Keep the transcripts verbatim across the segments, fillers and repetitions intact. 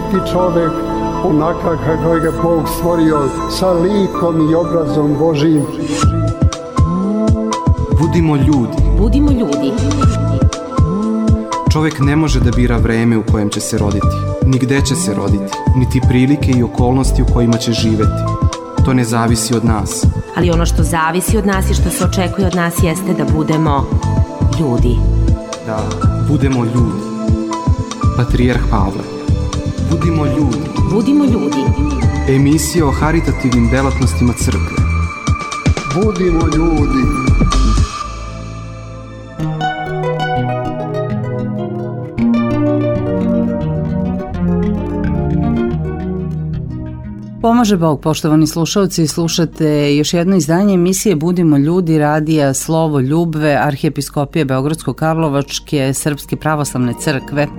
biti čovek onakav kako je ga Bog stvorio, sa likom i obrazom Božijim. Budimo ljudi. Budimo ljudi. Čovek ne može da bira vreme u kojem će se roditi, ni gde će se roditi, niti prilike i okolnosti u kojima će živeti. To ne zavisi od nas. Ali ono što zavisi od nas i što se očekuje od nas jeste da budemo ljudi. Da, budemo ljudi. Patrijarh Pavle. Budimo ljudi. Budimo ljudi. Emisija o haritativnim delatnostima crkve. Budimo ljudi. Pomaže Bog, poštovani slušalci, slušate još jedno izdanje emisije Budimo ljudi, radija Slovo Ljubve, Arhijepiskopije Beogradsko-Karlovačke Srpske pravoslavne crkve.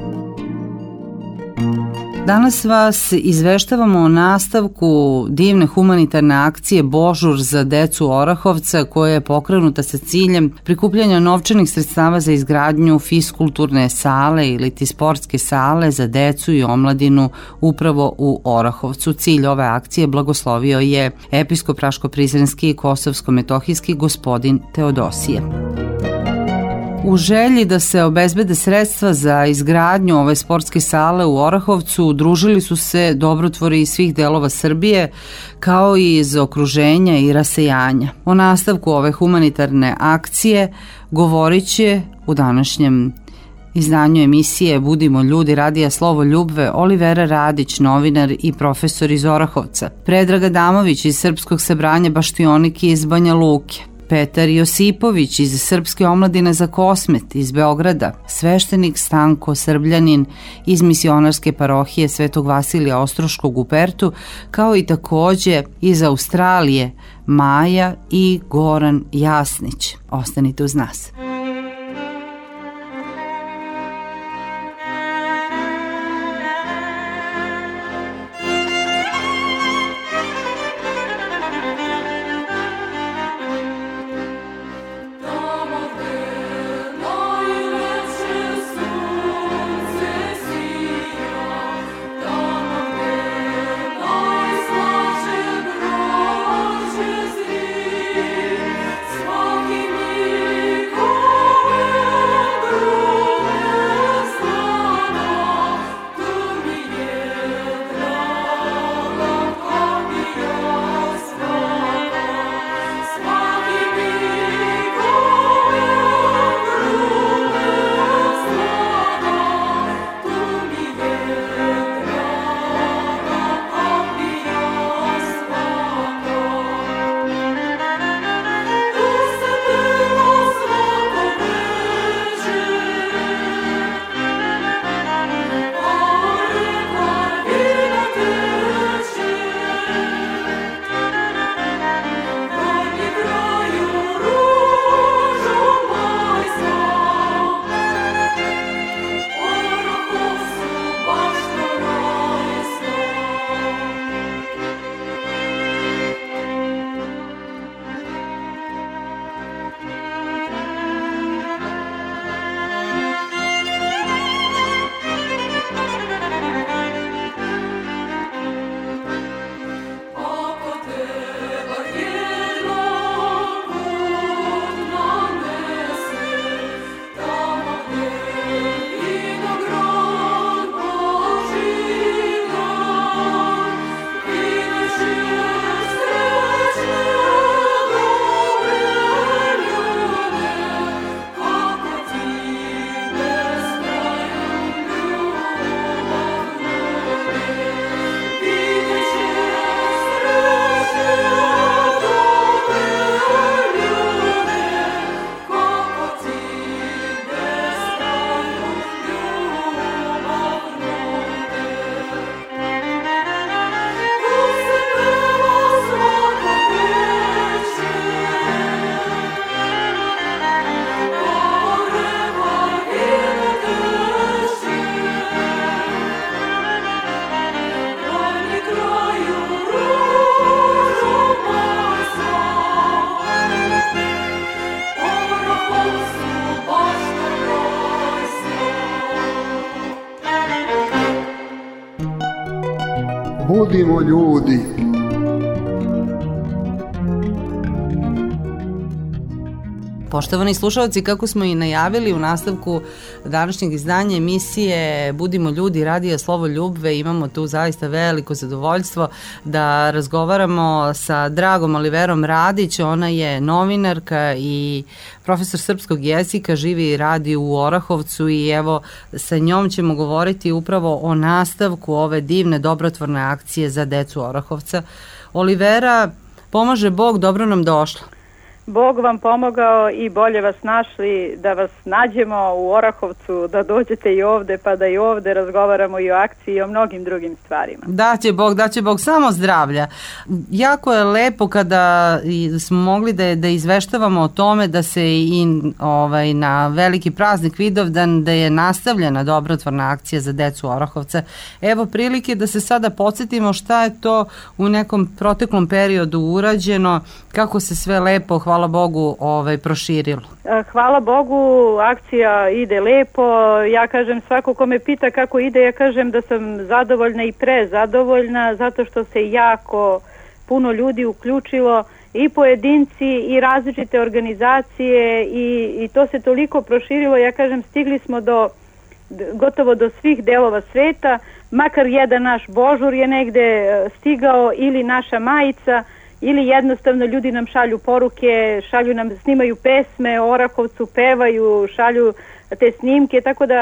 Danas vas izveštavamo o nastavku divne humanitarne akcije Božur za decu Orahovca, koja je pokrenuta sa ciljem prikupljanja novčanih sredstava za izgradnju fiskulturne sale ili ti sportske sale za decu i omladinu upravo u Orahovcu. Cilj ove akcije blagoslovio je episkop Raško-Prizrenski i Kosovsko-Metohijski gospodin Teodosije. U želji da se obezbede sredstva za izgradnju ove sportske sale u Orahovcu udružili su se dobrotvori iz svih delova Srbije, kao i iz okruženja i rasejanja. O nastavku ove humanitarne akcije govorit će u današnjem izdanju emisije Budimo ljudi, radija Slovo Ljubve, Olivera Radić, novinar i profesor iz Orahovca, Predrag Adamović iz Srpskog sabranja Baštioniki iz Banja Luke, Petar Josipović iz Srpske omladine za Kosmet iz Beograda, sveštenik Stanko Srbljanin iz misionarske parohije Svetog Vasilija Ostroškog u Pertu, kao i takođe iz Australije Maja i Goran Jasnić. Ostanite uz nas. Cool. budimo ljudi. Poštovani slušalci, kako smo i najavili u nastavku današnjeg izdanja emisije Budimo ljudi, radija Slovo Ljubve, imamo tu zaista veliko zadovoljstvo da razgovaramo sa dragom Oliverom Radić. Ona je novinarka i profesor srpskog jezika, živi i radi u Orahovcu i evo sa njom ćemo govoriti upravo o nastavku ove divne dobrotvorne akcije za decu Orahovca. Olivera, pomaže Bog, dobro nam došla. Bog vam pomogao i bolje vas našli, da vas nađemo u Orahovcu, da dođete i ovde, pa da i ovde razgovaramo i o akciji i o mnogim drugim stvarima. Daće Bog, daće Bog, samo zdravlja. Jako je lepo kada smo mogli da, da izveštavamo o tome da se i ovaj, na veliki praznik Vidovdan da je nastavljena dobrotvorna akcija za decu Orahovca. Evo prilike da se sada podsjetimo šta je to u nekom proteklom periodu urađeno, kako se sve lepo, hvala Hvala Bogu, ovaj, proširilo. Hvala Bogu, akcija ide lepo. Ja kažem, svako ko me pita kako ide, ja kažem da sam zadovoljna i prezadovoljna, zato što se jako puno ljudi uključilo, i pojedinci i različite organizacije i, i to se toliko proširilo. Ja kažem, stigli smo do gotovo do svih delova sveta, makar jedan naš Božur je negde stigao ili naša majica, ili jednostavno ljudi nam šalju poruke, šalju nam, snimaju pesme o Orahovcu, pevaju, šalju te snimke, tako da e,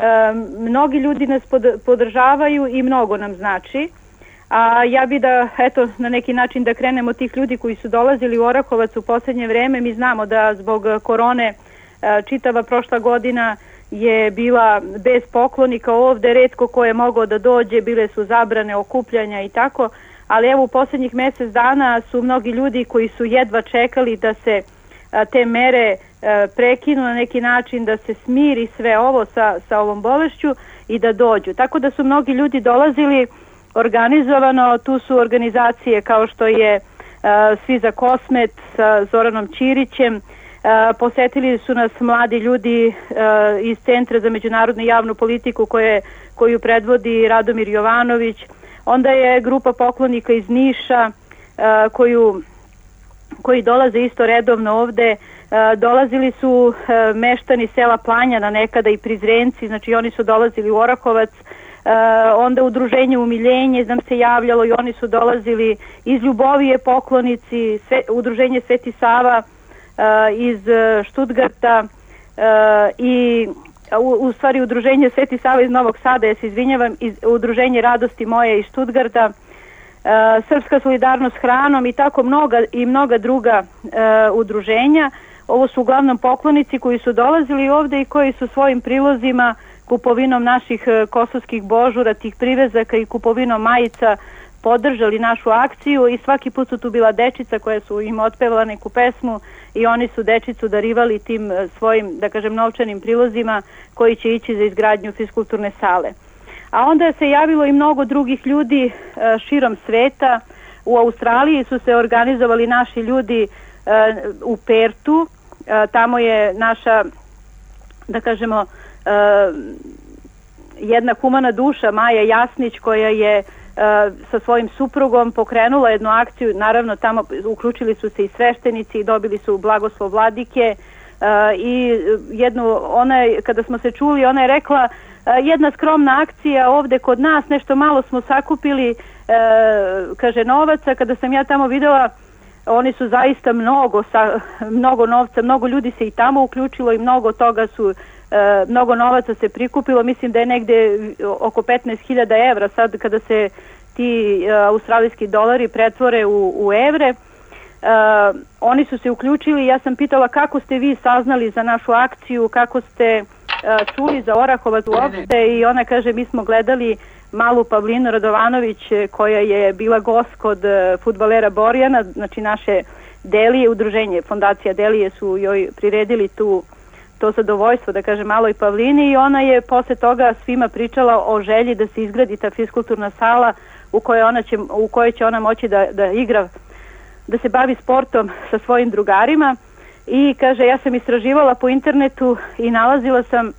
mnogi ljudi nas pod, podržavaju i mnogo nam znači. A ja bi da, eto, na neki način da krenemo tih ljudi koji su dolazili u Orahovac u poslednje vreme. Mi znamo da zbog korone e, čitava prošla godina je bila bez poklonika ovde, retko ko je mogao da dođe, bile su zabrane okupljanja i tako. Ali evo u posljednjih mjesec dana su mnogi ljudi koji su jedva čekali da se a, te mere a, prekinu na neki način, da se smiri sve ovo sa, sa ovom bolešću i da dođu. Tako da su mnogi ljudi dolazili organizovano, tu su organizacije kao što je a, Svi za Kosmet sa Zoranom Ćirićem, a, posetili su nas mladi ljudi a, iz Centra za međunarodnu i javnu politiku koje, koju predvodi Radomir Jovanović. Onda je grupa poklonika iz Niša uh, koju, koji dolaze isto redovno ovde. Uh, dolazili su uh, meštani sela Planjana nekada i Prizrenci, znači oni su dolazili u Orahovac. Uh, onda udruženje Umiljenje nam se javljalo i oni su dolazili iz Ljubovije poklonici, sve, udruženje Sveti Sava uh, iz Štutgarta uh, i U, u stvari udruženje Sveti Sava iz Novog Sada, ja se izvinjavam, iz, udruženje Radosti moje iz Štutgarta, e, Srpska solidarnost hranom i tako mnoga i mnoga druga e, udruženja. Ovo su uglavnom poklonici koji su dolazili ovde i koji su svojim prilozima, kupovinom naših e, kosovskih božura, tih privezaka i kupovinom majica podržali našu akciju i svaki put su tu bila dečica koja su im otpevala neku pesmu i oni su dečicu darivali tim svojim, da kažem, novčanim prilozima koji će ići za izgradnju fiskulturne sale. A onda se javilo i mnogo drugih ljudi e, širom sveta. U Australiji su se organizovali naši ljudi e, u Pertu. E, tamo je naša, da kažemo, e, jedna humana duša, Maja Jasnić, koja je sa svojim suprugom pokrenula jednu akciju, naravno tamo uključili su se i sveštenici i dobili su blagoslov vladike uh, i jednu, ona je, kada smo se čuli, ona je rekla uh, jedna skromna akcija ovde kod nas, nešto malo smo sakupili, uh, kaže, novaca. Kada sam ja tamo videla, oni su zaista mnogo, sa, mnogo novca, mnogo ljudi se i tamo uključilo i mnogo toga su E, mnogo novaca se prikupilo, mislim da je negde oko petnaest hiljada evra sad kada se ti e, australijski dolari pretvore u, u evre. E, oni su se uključili, ja sam pitala kako ste vi saznali za našu akciju, kako ste e, čuli za Orahovac uopšte i ona kaže mi smo gledali malu Pavlinu Radovanović koja je bila gost kod e, fudbalera Borjana, znači naše Delije, udruženje, fondacija Delije su joj priredili tu to zadovoljstvo, da kažem, maloj Pavlini i ona je posle toga svima pričala o želji da se izgradi ta fiskulturna sala u kojoj, ona će, u kojoj će ona moći da, da igra, da se bavi sportom sa svojim drugarima i kaže ja sam istraživala po internetu i nalazila sam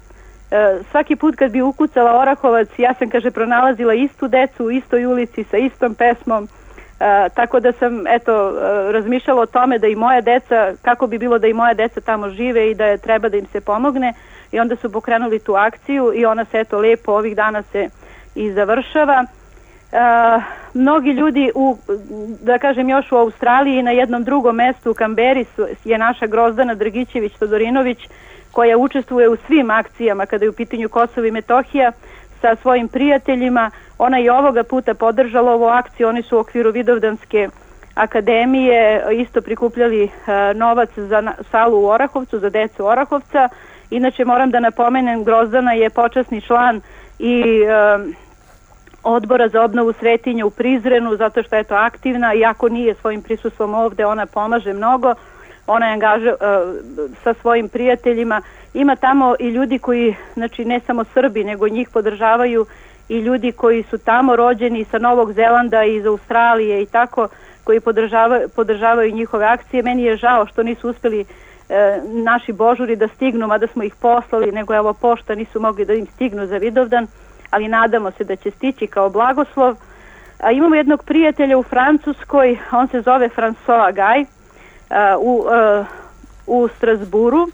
svaki put kad bi ukucala Orahovac, ja sam, kaže, pronalazila istu decu u istoj ulici sa istom pesmom, tako da sam, eto, razmišljala o tome da i moja deca, kako bi bilo da i moja deca tamo žive i da je treba da im se pomogne, i onda su pokrenuli tu akciju i ona se, eto, lepo ovih dana se i završava. Uh, mnogi ljudi u, da kažem, još u Australiji na jednom drugom mestu u Kamberi su, je naša Grozdana Dragićević-Todorinović, koja učestvuje u svim akcijama kada je u pitanju Kosovo i Metohija sa svojim prijateljima. Ona je ovoga puta podržala ovu akciju, oni su u okviru Vidovdanske akademije isto prikupljali uh, novac za na, salu u Orahovcu, za decu Orahovca. Inače moram da napomenem, Grozdana je počasni član i uh, Odbora za obnovu svetinja u Prizrenu, zato što je to aktivna, iako nije svojim prisustvom ovde, ona pomaže mnogo, ona je angaža uh, sa svojim prijateljima. Ima tamo i ljudi koji, znači ne samo Srbi, nego njih podržavaju i ljudi koji su tamo rođeni sa Novog Zelanda i iz Australije i tako, koji podržavaju, podržavaju njihove akcije. Meni je žao što nisu uspeli e, naši božuri da stignu, mada smo ih poslali, nego evo pošta nisu mogli da im stignu za Vidovdan, ali nadamo se da će stići kao blagoslov. A imamo jednog prijatelja u Francuskoj, on se zove François Gaj, a, u, a, u Strasburu,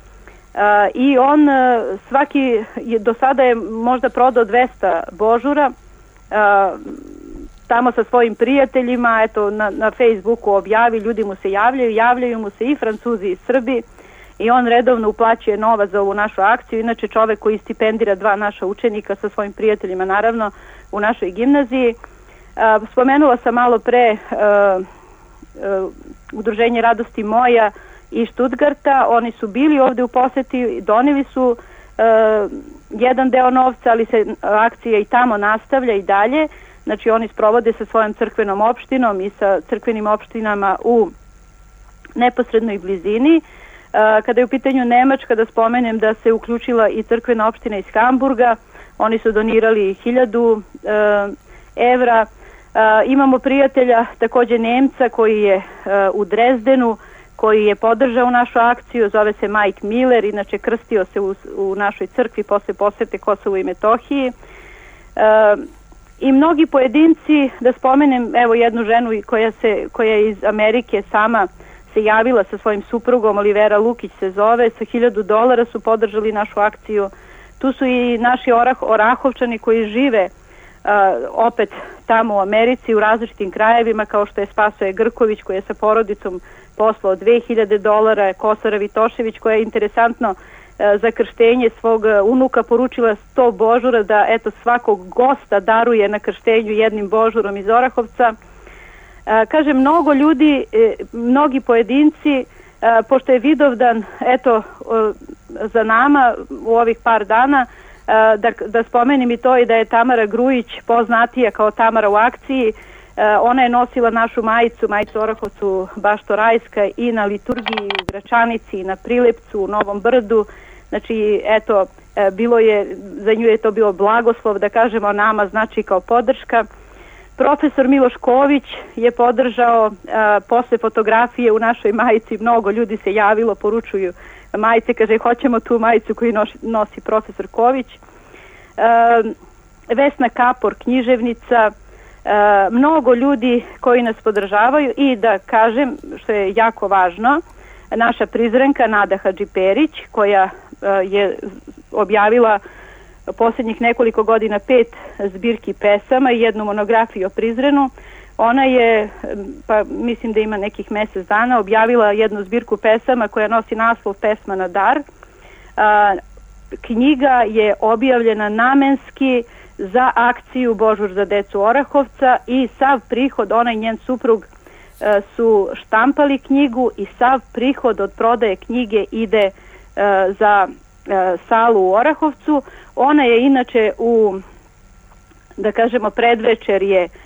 a, i on a, svaki, je, do sada je možda prodao dvesta božura, a, tamo sa svojim prijateljima, eto na, na Facebooku objavi, ljudi mu se javljaju, javljaju mu se i Francuzi i Srbi, i on redovno uplaćuje novac za ovu našu akciju. Inače čovek koji stipendira dva naša učenika sa svojim prijateljima, naravno, u našoj gimnaziji. A, spomenula sam malo pre a, a, Udruženje Radosti Moja iz Stuttgarta. Oni su bili ovde u poseti, doneli su a, jedan deo novca, ali se akcija i tamo nastavlja i dalje. Znači oni sprovode sa svojom crkvenom opštinom i sa crkvenim opštinama u neposrednoj blizini. Kada je u pitanju Nemačka, da spomenem da se uključila i crkvena opština iz Hamburga, oni su donirali hiljadu evra. Imamo prijatelja, takođe Nemca, koji je u Drezdenu, koji je podržao našu akciju, zove se Mike Miller, inače krstio se u, u našoj crkvi posle posete Kosovu i Metohiji. I mnogi pojedinci, da spomenem evo jednu ženu koja, se, koja je iz Amerike sama se javila sa svojim suprugom, Olivera Lukić se zove, sa hiljadu dolara su podržali našu akciju. Tu su i naši orah, Orahovčani koji žive uh, opet tamo u Americi, u različitim krajevima, kao što je Spasoje Grković koji je sa porodicom poslao dve hiljade dolara, Kosora Vitošević koja je interesantno uh, za krštenje svog unuka poručila sto božura da eto svakog gosta daruje na krštenju jednim božurom iz Orahovca. A, kaže, mnogo ljudi, e, mnogi pojedinci, a, pošto je Vidovdan, eto, o, za nama u ovih par dana, a, da, da spomenim i to i da je Tamara Grujić, poznatija kao Tamara u akciji, a, ona je nosila našu majicu, majicu Orahovcu Baštorajska i na liturgiji u Gračanici, i na Prilepcu, u Novom Brdu. Znači, eto, a, bilo je, za nju je to bio blagoslov, da kažemo, nama znači kao podrška. Profesor Miloš Ković je podržao a, posle fotografije u našoj majici, mnogo ljudi se javilo, poručuju majice, kaže hoćemo tu majicu koju nosi, nosi profesor Ković. A, Vesna Kapor, književnica, a, mnogo ljudi koji nas podržavaju i da kažem, što je jako važno, naša Prizrenka Nada Hadžiperić koja a, je objavila posljednjih nekoliko godina pet zbirki pesama i jednu monografiju o Prizrenu. Ona je, pa mislim da ima nekih mjesec dana, objavila jednu zbirku pesama koja nosi naslov Pesma na dar. A, knjiga je objavljena namenski za akciju Božur za decu Orahovca i sav prihod, ona i njen suprug a, su štampali knjigu i sav prihod od prodaje knjige ide a, za a, salu u Orahovcu. Ona je inače u, da kažemo, predvečerje e,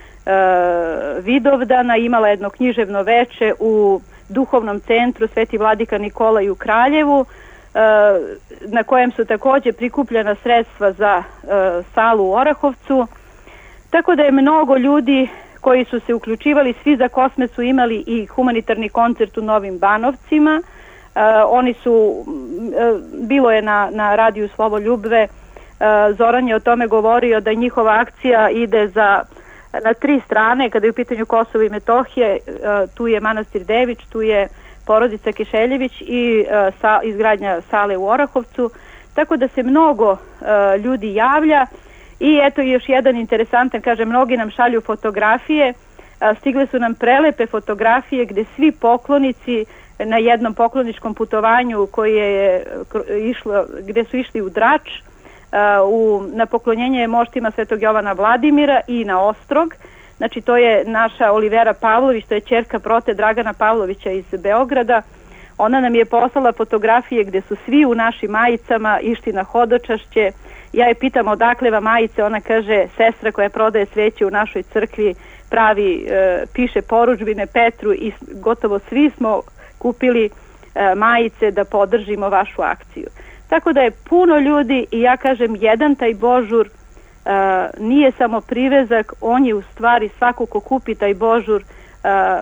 Vidovdana imala jedno književno veče u duhovnom centru Sveti Vladika Nikolaj u Kraljevu, e, na kojem su takođe prikupljena sredstva za e, salu u Orahovcu. Tako da je mnogo ljudi koji su se uključivali, svi za Kosme su imali i humanitarni koncert u Novim Banovcima. Uh, oni su, bilo je na, na radiju Slovoljubve, Zoran je o tome govorio da njihova akcija ide za na tri strane, kada je u pitanju Kosovo i Metohije, tu je manastir Dević, tu je porodica Kišeljević i sa, izgradnja sale u Orahovcu, tako da se mnogo ljudi javlja. I eto još jedan interesantan, kaže, mnogi nam šalju fotografije, stigle su nam prelepe fotografije gde svi poklonici na jednom pokloničkom putovanju koje je išlo, gde su išli u Drač, u, na poklonjenje moštima Svetog Jovana Vladimira i na Ostrog. Znači to je naša Olivera Pavlović, to je ćerka prote Dragana Pavlovića iz Beograda. Ona nam je poslala fotografije gde su svi u našim majicama išli na hodočašće. Ja je pitam odakle vam majice, ona kaže sestra koja prodaje sveće u našoj crkvi pravi, e, piše poručbine Petru i gotovo svi smo kupili e, majice da podržimo vašu akciju. Tako da je puno ljudi i ja kažem jedan taj božur e, nije samo privezak, on je u stvari svako ko kupi taj božur e, e,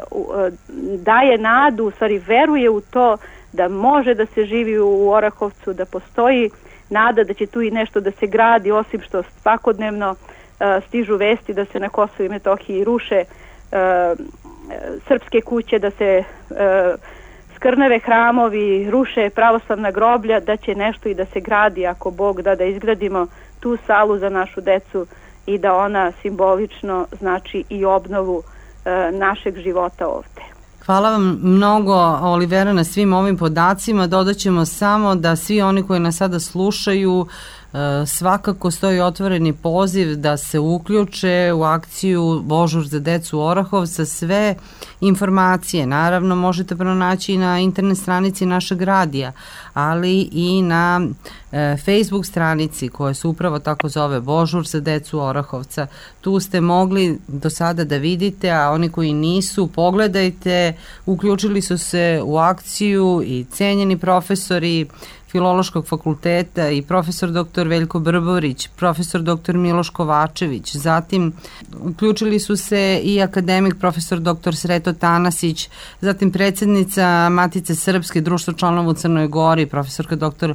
daje nadu, u stvari veruje u to da može da se živi u Orahovcu, da postoji nada da će tu i nešto da se gradi, osim što svakodnevno uh, stižu vesti da se na Kosovu i Metohiji ruše uh, srpske kuće, da se uh, skrnave hramovi, ruše pravoslavna groblja, da će nešto i da se gradi ako Bog da, da izgradimo tu salu za našu decu i da ona simbolično znači i obnovu uh, našeg života ovde. Hvala vam mnogo, Olivera, na svim ovim podacima. Dodat ćemo samo da svi oni koji nas sada slušaju svakako stoji otvoreni poziv da se uključe u akciju Božur za decu Orahovca. Sve informacije naravno možete pronaći i na internet stranici našeg radija, ali i na e, Facebook stranici koja se upravo tako zove Božur za decu Orahovca. Tu ste mogli do sada da vidite, a oni koji nisu, pogledajte, uključili su se u akciju i cenjeni profesori Filološkog fakulteta i profesor doktor Veljko Brborić, profesor doktor Miloš Kovačević, zatim uključili su se i akademik profesor doktor Sreto Tanasić, zatim predsjednica Matice Srpske, društvo članova u Crnoj Gori, profesorka doktor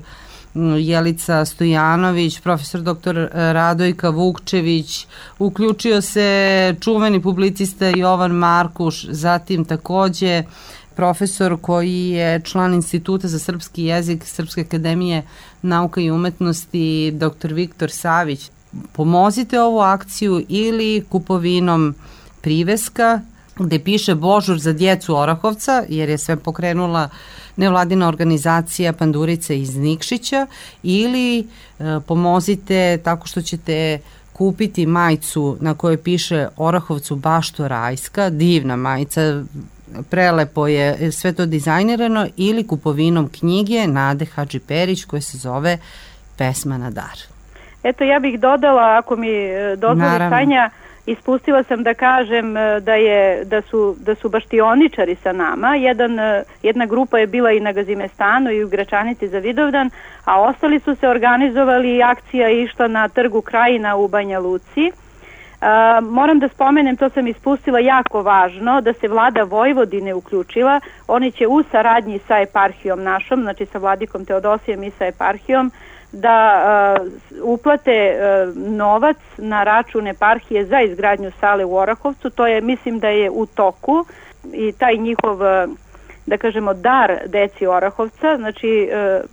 Jelica Stojanović, profesor doktor Radojka Vukčević, uključio se čuveni publicista Jovan Markuš, zatim takođe profesor koji je član Instituta za srpski jezik Srpske akademije nauka i umetnosti, doktor Viktor Savić. Pomozite ovu akciju ili kupovinom priveska gde piše Božur za djecu Orahovca, jer je sve pokrenula nevladina organizacija Pandurica iz Nikšića, ili e, pomozite tako što ćete kupiti majicu na kojoj piše Orahovcu bašto rajska, divna majica, prelepo je sve to dizajnirano, ili kupovinom knjige Nade Hadžiperić koja se zove Pesma na dar. Eto, ja bih dodala, ako mi dozvoli Sanja, ispustila sam da kažem da je da su da su baštioničari sa nama. Jedan, jedna grupa je bila i na Gazimestanu i u Gračanici za Vidovdan, a ostali su se organizovali i akcija je išla na Trgu Krajina u Banja Luci. Uh, moram da spomenem, to sam ispustila, jako važno, da se vlada Vojvodine uključila. Oni će u saradnji sa eparhijom našom, znači sa vladikom Teodosijem i sa eparhijom, da uh, uplate uh, novac na račun eparhije za izgradnju sale u Orahovcu. To je, mislim da je u toku i taj njihov, uh, da kažemo, dar deci Orahovca, znači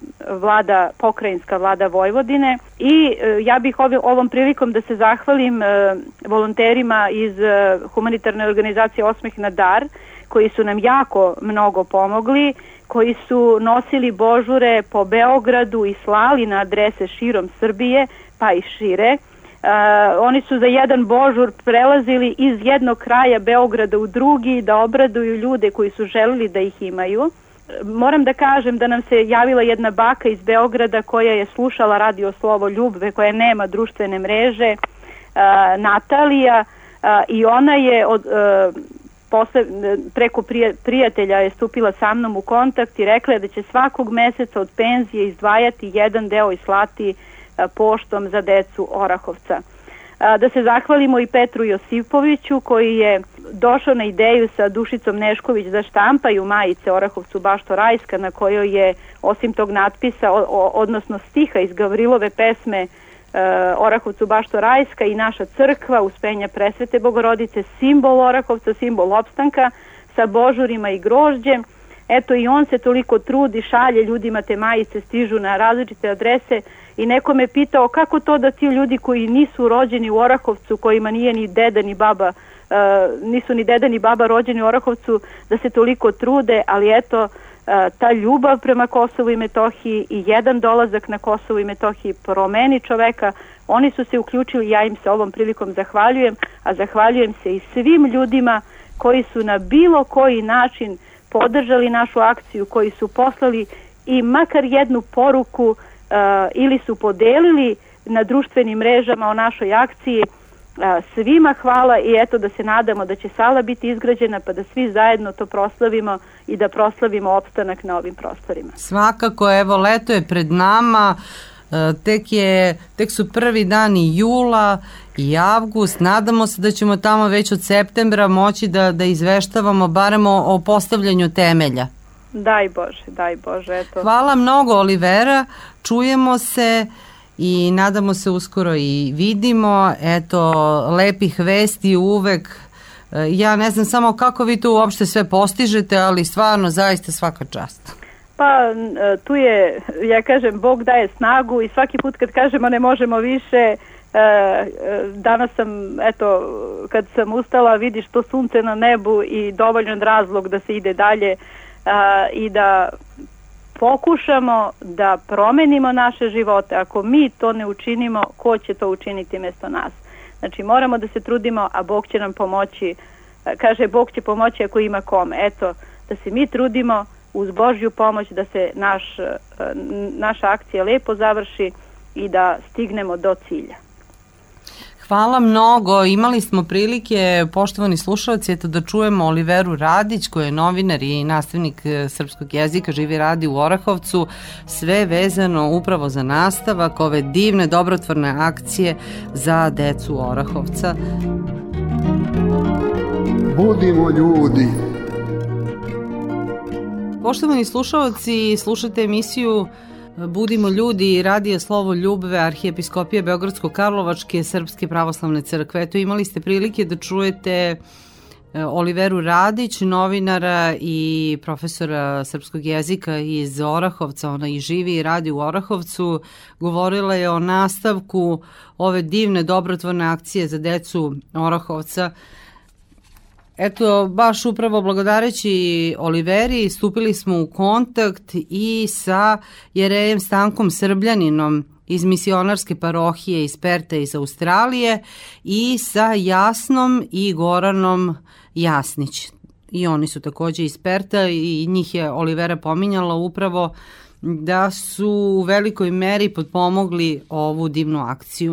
vlada, pokrajinska vlada Vojvodine. I ja bih ovim, ovom prilikom da se zahvalim volonterima iz humanitarne organizacije Osmeh na dar, koji su nam jako mnogo pomogli, koji su nosili božure po Beogradu i slali na adrese širom Srbije, pa i šire. Uh, oni su za jedan božur prelazili iz jednog kraja Beograda u drugi da obraduju ljude koji su želili da ih imaju. Moram da kažem da nam se javila jedna baka iz Beograda koja je slušala radio Slovoljubve, koja nema društvene mreže, uh, Natalija, uh, i ona je od, uh, posle, preko prija, prijatelja je stupila sa mnom u kontakt i rekla je da će svakog meseca od penzije izdvajati jedan deo i slati poštom za decu Orahovca. Da se zahvalimo i Petru Josipoviću koji je došao na ideju sa Dušicom Nešković da štampaju majice Orahovcu Bašto Rajska, na kojoj je osim tog natpisa, o, o, odnosno stiha iz Gavrilove pesme e, Orahovcu Bašto Rajska i naša crkva Uspenja Presvete Bogorodice, simbol Orahovca, simbol opstanka, sa božurima i grožđem. Eto, i on se toliko trudi, šalje ljudima te majice, stižu na različite adrese i neko me pitao kako to da ti ljudi koji nisu rođeni u Orahovcu, kojima nije ni deda ni baba, uh, nisu ni deda ni baba rođeni u Orahovcu, da se toliko trude, ali eto, uh, ta ljubav prema Kosovu i Metohiji i jedan dolazak na Kosovu i Metohiji promeni čoveka. Oni su se uključili, ja im se ovom prilikom zahvaljujem, a zahvaljujem se i svim ljudima koji su na bilo koji način podržali našu akciju, koji su poslali i makar jednu poruku uh, ili su podelili na društvenim mrežama o našoj akciji. Uh, svima hvala i eto da se nadamo da će sala biti izgrađena pa da svi zajedno to proslavimo i da proslavimo opstanak na ovim prostorima. Svakako, evo, leto je pred nama, tek, je, tek su prvi dani jula i avgust, nadamo se da ćemo tamo već od septembra moći da, da izveštavamo barem o, o postavljanju temelja. Daj Bože, daj Bože, eto. Hvala mnogo, Olivera, čujemo se i nadamo se uskoro i vidimo, eto, lepih vesti uvek. Ja ne znam samo kako vi to uopšte sve postižete, ali stvarno zaista svaka čast. Pa tu je, ja kažem, Bog daje snagu i svaki put kad kažemo ne možemo više, danas sam, eto, kad sam ustala vidiš to sunce na nebu i dovoljan razlog da se ide dalje i da pokušamo da promenimo naše živote. Ako mi to ne učinimo, ko će to učiniti mjesto nas? Znači moramo da se trudimo, a Bog će nam pomoći. Kaže, Bog će pomoći ako ima kome. Eto, da se mi trudimo uz Božju pomoć da se naš, naša akcija lepo završi i da stignemo do cilja. Hvala mnogo. Imali smo prilike, poštovani slušalci, eto da čujemo Oliveru Radić, koja je novinar i nastavnik srpskog jezika, živi i radi u Orahovcu, sve vezano upravo za nastavak ove divne dobrotvorne akcije za decu Orahovca. Budimo ljudi. Poštovani slušalci, slušate emisiju Budimo ljudi, radija Slovo Ljubve, Arhijepiskopije Beogradsko-Karlovačke Srpske pravoslavne crkve. Eto, imali ste prilike da čujete Oliveru Radić, novinara i profesora srpskog jezika iz Orahovca. Ona i živi i radi u Orahovcu. Govorila je o nastavku ove divne dobrotvorne akcije za decu Orahovca. Eto, baš upravo благодарeći Oliveri stupili smo u kontakt i sa jerejem Stankom Srbljaninom iz misionarske parohije iz Perta iz Australije i sa Jasnom i Goranom Jasnić. I oni su također iz Perta i njih je Olivera pominjala upravo da su u velikoj meri potpomogli ovu divnu akciju.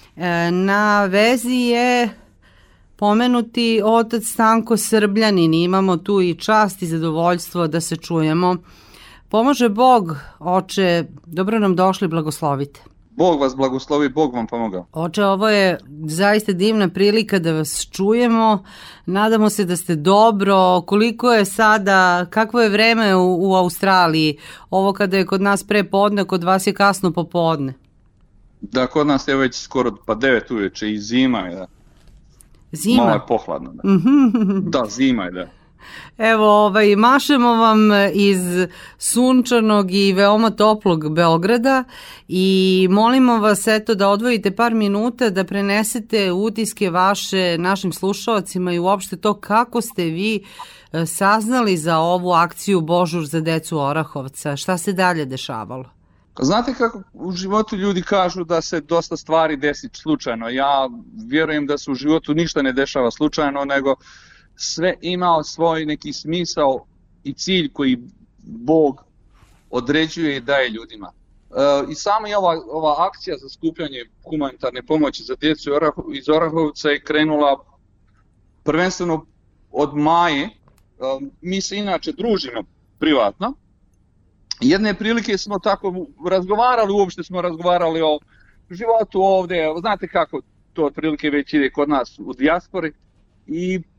Na vezi je pomenuti otac Stanko Srbljanin, imamo tu i čast i zadovoljstvo da se čujemo. Pomože Bog, oče, dobro nam došli, blagoslovite. Bog vas blagoslovi, Bog vam pomogao. Oče, ovo je zaista divna prilika da vas čujemo, nadamo se da ste dobro. Koliko je sada, kakvo je vreme u, u Australiji? Ovo kada je kod nas pre podne, kod vas je kasno popodne. Da, kod nas je već skoro pa devet uveče i zima je, da. Zima? Malo je pohladno, da. Da, zima je, da. Evo, ovaj, mašemo vam iz sunčanog i veoma toplog Beograda i molimo vas eto da odvojite par minuta da prenesete utiske vaše našim slušalcima i uopšte to kako ste vi saznali za ovu akciju Božur za decu Orahovca. Šta se dalje dešavalo? Znate kako u životu ljudi kažu da se dosta stvari desi slučajno. Ja vjerujem da se u životu ništa ne dešava slučajno, nego sve ima svoj neki smisao i cilj koji Bog određuje i daje ljudima. E, I sama je ova, ova akcija za skupljanje humanitarne pomoći za djecu iz Orahovca je krenula prvenstveno od Maje. E, mi se inače družimo privatno. Jedne prilike smo tako razgovarali, uopšte smo razgovarali o životu ovdje, znate kako to otprilike već ide kod nas u dijaspori i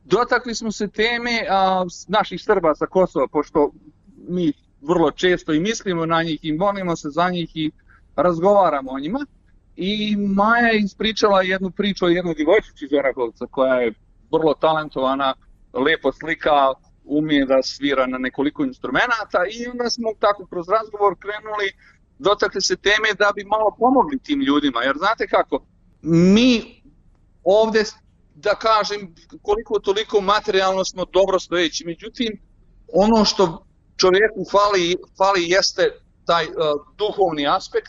Dotakli smo se teme a, naših Srba sa Kosova, pošto mi vrlo često i mislimo na njih i molimo se za njih i razgovaramo o njima. I Maja je ispričala jednu priču o jednoj djevojčici iz Orahovca koja je vrlo talentovana, lepo slika, umije da svira na nekoliko instrumenata i onda smo tako kroz razgovor krenuli, dotakli se teme da bi malo pomogli tim ljudima, jer znate kako, mi ovdje, da kažem, koliko toliko materijalno smo dobro stojeći, međutim, ono što čovjeku fali, fali jeste taj uh, duhovni aspekt,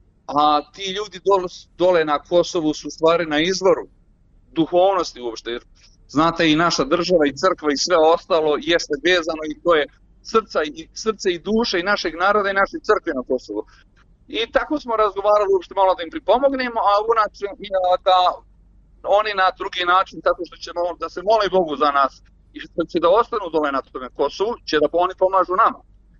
a ti ljudi dole, dole na Kosovu su stvari na izvoru duhovnosti uopšte, jer znate i naša država i crkva i sve ostalo jeste vezano i to je srca i, srce i duše i našeg naroda i naše crkve na Kosovu. I tako smo razgovarali uopšte malo da im pripomognemo, a unače da oni na drugi način, tako što ćemo da se mole Bogu za nas i što će da ostanu dole na tome Kosovu, će da oni pomažu nama.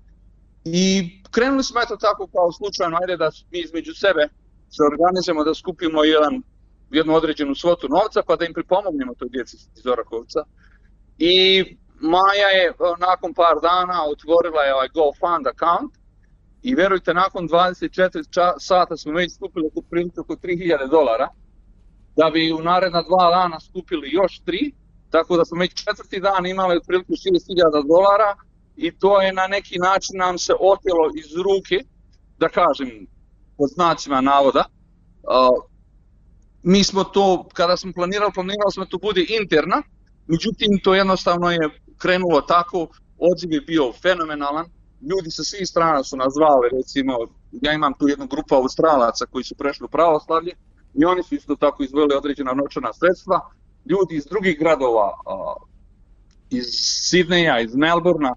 I krenuli smo eto tako kao slučajno, ajde da mi između sebe se organizujemo da skupimo jedan, jednu određenu svotu novca pa da im pripomognemo toj djeci iz Orahovca. I Maja je nakon par dana otvorila je ovaj GoFund account i verujte, nakon dvadeset četiri sata smo već skupili oko prilike oko tri hiljade dolara, da bi u naredna dva dana skupili još tri, tako da smo već četvrti dan imali otprilike šest hiljada dolara i to je na neki način nam se otelo iz ruke, da kažem, pod znacima navoda. Uh, mi smo to, kada smo planirali, planirali smo to bude interna, međutim to jednostavno je krenulo tako, odziv je bio fenomenalan, ljudi sa svih strana su nas zvali, recimo, ja imam tu jednu grupu Australaca koji su prešli u pravoslavlje i oni su isto tako izdvojili određena novčana sredstva, ljudi iz drugih gradova, uh, iz Sidneja, iz Melbournea,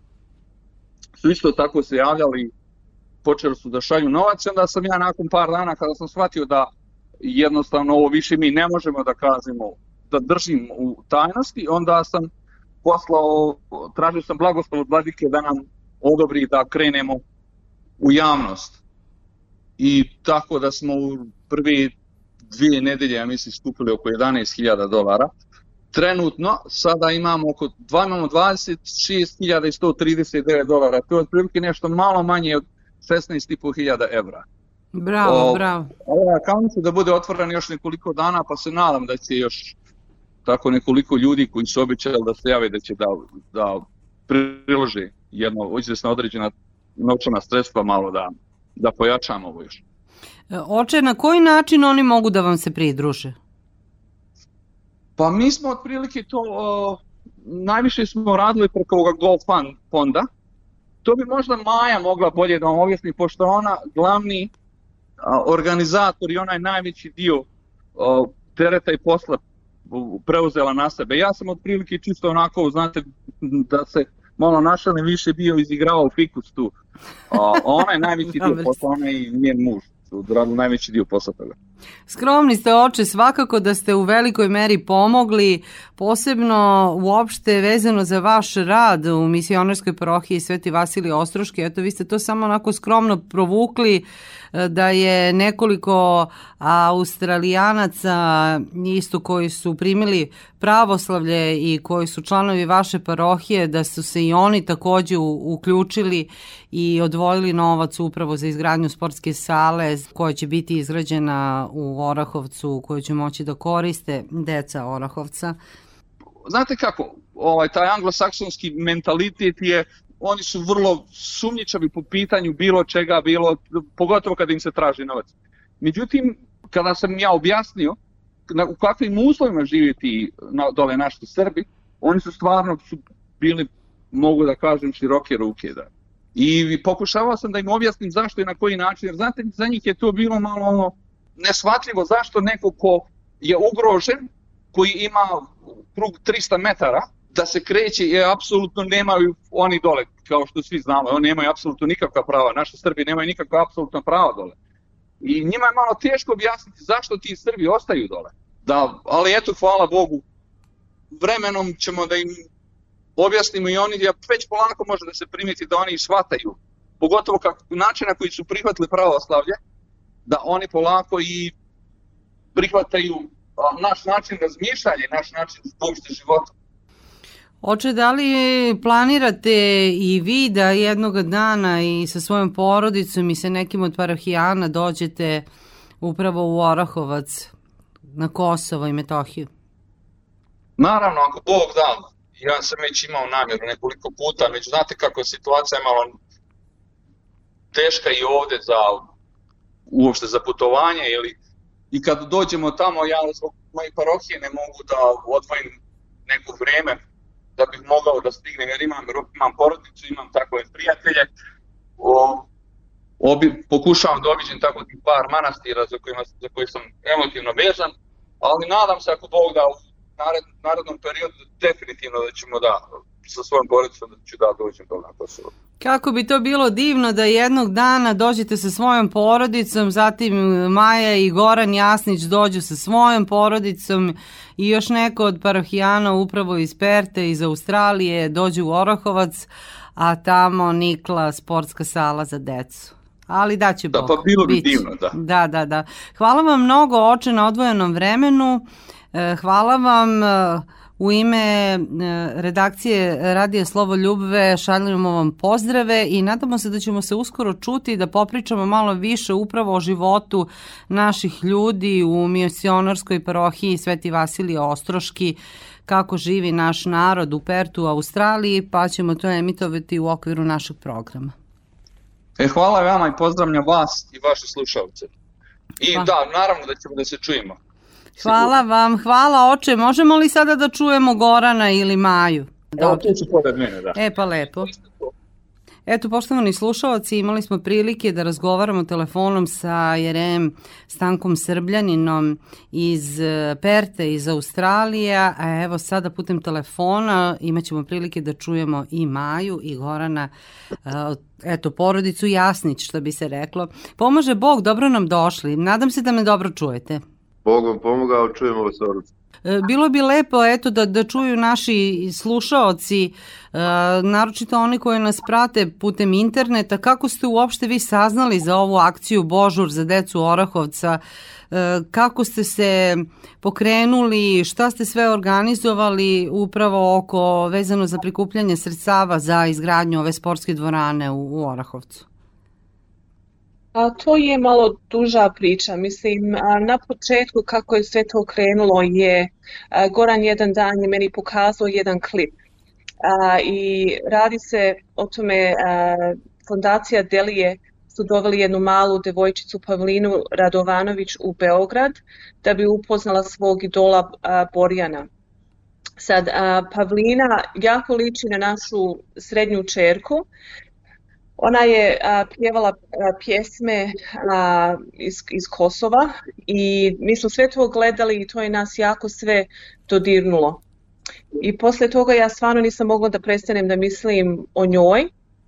su isto tako se javljali, počeli su da šalju novac, onda sam ja nakon par dana kada sam shvatio da jednostavno ovo više mi ne možemo da kažemo, da držim u tajnosti, onda sam poslao, tražio sam blagoslov od vladike da nam odobri da krenemo u javnost. I tako da smo u prvi dvije nedelje, ja mislim, skupili oko jedanaest hiljada dolara. Trenutno sada imamo oko dvadeset šest hiljada sto trideset devet dolara, to je otprilike nešto malo manje od šesnaest i po hiljada evra. Bravo, o, bravo. Ovaj akaunt će da bude otvoren još nekoliko dana, pa se nadam da će još tako nekoliko ljudi koji su obećali da se jave da će da, da prilože jedno izvjesno određena novčana sredstva malo da, da pojačamo ovo još. Oče, na koji način oni mogu da vam se pridruže? Pa mi smo otprilike to, uh, najviše smo radili preko ovoga GoFund fonda. To bi možda Maja mogla bolje da vam objasni, pošto ona glavni uh, organizator i onaj najveći dio uh, tereta i posla preuzela na sebe. Ja sam otprilike čisto onako, znate, da se malo našalim, više bio izigravao fikus tu. Uh, ona je najveći dio posla, ona i njen muž su radili najveći dio posla toga. Skromni ste, oče, svakako da ste u velikoj meri pomogli, posebno uopšte vezano za vaš rad u misionarskoj parohiji Sveti Vasilij Ostroški. Eto, vi ste to samo onako skromno provukli, da je nekoliko Australijanaca isto koji su primili pravoslavlje i koji su članovi vaše parohije, da su se i oni također uključili i odvojili novac upravo za izgradnju sportske sale koja će biti izgrađena u Orahovcu, koju će moći da koriste deca Orahovca. Znate kako, ovaj, taj anglosaksonski mentalitet je, oni su vrlo sumnjičavi po pitanju bilo čega, bilo, pogotovo kada im se traži novac. Međutim, kada sam ja objasnio na, u kakvim uslovima živjeti na, dole naši Srbi, oni su stvarno su bili, mogu da kažem, široke ruke. Da. I pokušavao sam da im objasnim zašto i na koji način, jer znate, za njih je to bilo malo ono neshvatljivo zašto neko ko je ugrožen, koji ima krug trista metara, da se kreće i apsolutno nemaju oni dole, kao što svi znamo, oni nemaju apsolutno nikakva prava, naši Srbi nemaju nikakva apsolutna prava dole. I njima je malo teško objasniti zašto ti Srbi ostaju dole. Da, ali eto, hvala Bogu, vremenom ćemo da im objasnimo i oni, već polako može da se primijeti da oni shvataju, pogotovo kako način na koji su prihvatili pravoslavlje, da oni polako i prihvataju naš način razmišljanja, naš način uopšte života. Oče, da li planirate i vi da jednog dana i sa svojom porodicom i sa nekim od parohijana dođete upravo u Orahovac, na Kosovo i Metohiju? Naravno, ako Bog da, ja sam već imao namjeru nekoliko puta, među znate kako je situacija malo teška i ovdje za uopšte za putovanje, ili i kad dođemo tamo, ja zbog moje parohije ne mogu da odvojim neko vrijeme da bih mogao da stignem, jer imam, imam porodicu, imam takve prijatelje, o, obi, pokušavam da obiđem tako tih par manastira za, kojima, za koje sam emotivno vezan, ali nadam se ako Bog da u nared, narednom periodu definitivno da ćemo da sa svojom porodicom da ću da dođem do na Kosovo. Kako bi to bilo divno da jednog dana dođete sa svojom porodicom, zatim Maja i Goran Jasnić dođu sa svojom porodicom i još neko od parohijana upravo iz Perte, iz Australije, dođu u Orahovac, a tamo nikla sportska sala za decu. Ali da će Bog. Da, pa bilo bi divno, da. Da, da, da. Hvala vam mnogo, oče, na odvojenom vremenu. Hvala vam. U ime redakcije Radija Slovo Ljubve šaljemo vam pozdrave i nadamo se da ćemo se uskoro čuti da popričamo malo više upravo o životu naših ljudi u misionarskoj parohiji Sveti Vasilije Ostroški, kako živi naš narod u Pertu u Australiji, pa ćemo to emitovati u okviru našeg programa. E, hvala vama i pozdravljam vas i vaše slušalce. I hvala. Da, naravno da ćemo da se čujemo. Hvala vam, hvala oče. Možemo li sada da čujemo Gorana ili Maju? Evo, tu ću pored mene, da. E, pa lepo. Eto, poštovani slušalci, imali smo prilike da razgovaramo telefonom sa Jerejem Stankom Srbljaninom iz Perte, iz Australije, a evo sada putem telefona imat ćemo prilike da čujemo i Maju i Gorana, eto, porodicu Jasnić, što bi se reklo. Pomože Bog, dobro nam došli. Nadam se da me dobro čujete. Bog vam pomogao, čujemo vas orci. Bilo bi lepo eto da, da čuju naši slušaoci, uh, naročito oni koji nas prate putem interneta, kako ste uopšte vi saznali za ovu akciju Božur za decu Orahovca, uh, kako ste se pokrenuli, šta ste sve organizovali upravo oko vezano za prikupljanje sredstava za izgradnju ove sportske dvorane u, u Orahovcu? A to je malo duža priča. Mislim, na početku kako je sve to krenulo je Goran jedan dan je meni pokazao jedan klip. A, i radi se o tome, a, fondacija Delije su doveli jednu malu devojčicu Pavlinu Radovanović u Beograd da bi upoznala svog idola a, Borjana. Sad, a, Pavlina jako liči na našu srednju ćerku. Ona je a, pjevala a, pjesme a, iz, iz Kosova i mi smo sve to gledali i to je nas jako sve dodirnulo. I poslije toga ja stvarno nisam mogla da prestanem da mislim o njoj.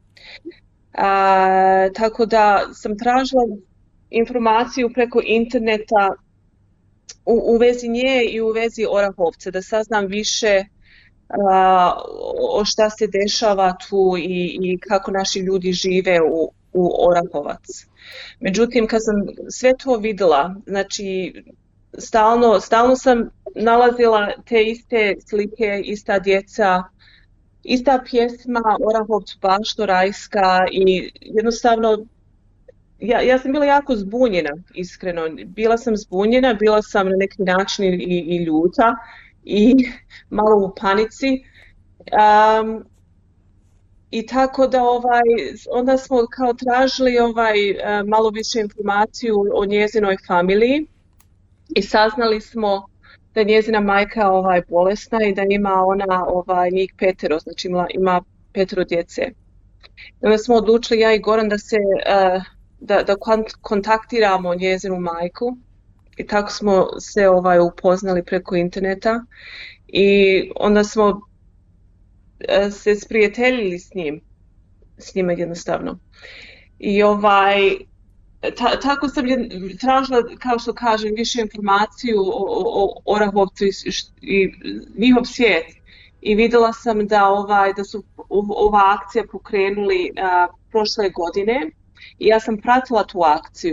A, tako da sam tražila informaciju preko interneta u, u vezi nje i u vezi Orahovca, da saznam više a, o šta se dešava tu i, i kako naši ljudi žive u, u Orahovac. Međutim, kad sam sve to vidjela, znači stalno, stalno sam nalazila te iste slike, ista djeca, ista pjesma Orahovcu bašto rajska i jednostavno ja, ja sam bila jako zbunjena, iskreno. Bila sam zbunjena, bila sam na neki način i, i ljuta i malo u panici. Um, I tako da ovaj, onda smo kao tražili ovaj, malo više informaciju o njezinoj familiji i saznali smo da je njezina majka ovaj, bolesna i da ima ona ovaj, njih petero, znači ima, ima petero djece. I onda smo odlučili ja i Goran da se uh, da, da kontaktiramo njezinu majku i tako smo se ovaj, upoznali preko interneta i onda smo uh, se sprijateljili s njim, s njima jednostavno. I ovaj Ta, tako sam je tražila, kao što kažem, više informaciju o, o, o Orahovcu i, i njihov svijet. I vidjela sam da, ovaj, da su ova akcija pokrenuli a, prošle godine i ja sam pratila tu akciju.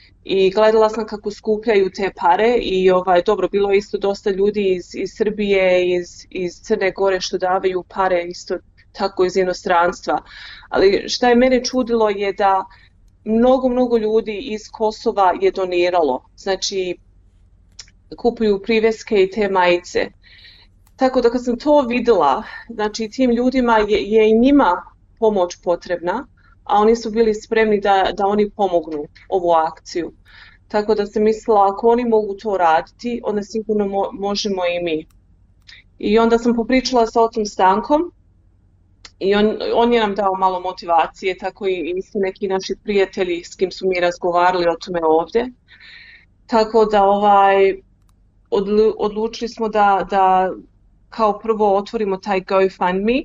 i gledala sam kako skupljaju te pare i ovaj, dobro, bilo je isto dosta ljudi iz, iz Srbije, iz, iz Crne Gore što davaju pare isto tako iz inostranstva. Ali šta je mene čudilo je da mnogo, mnogo ljudi iz Kosova je doniralo. Znači, kupuju priveske i te majice. Tako da kad sam to videla, znači tim ljudima je, je i njima pomoć potrebna, a oni su bili spremni da, da oni pomognu ovu akciju. Tako da sam mislila, ako oni mogu to raditi, onda sigurno mo, možemo i mi. I onda sam popričala sa ocem Stankom i on, on je nam dao malo motivacije, tako i isto neki naši prijatelji s kim su mi razgovarali o tome ovdje. Tako da ovaj, odlu, odlučili smo da, da kao prvo otvorimo taj GoFundMe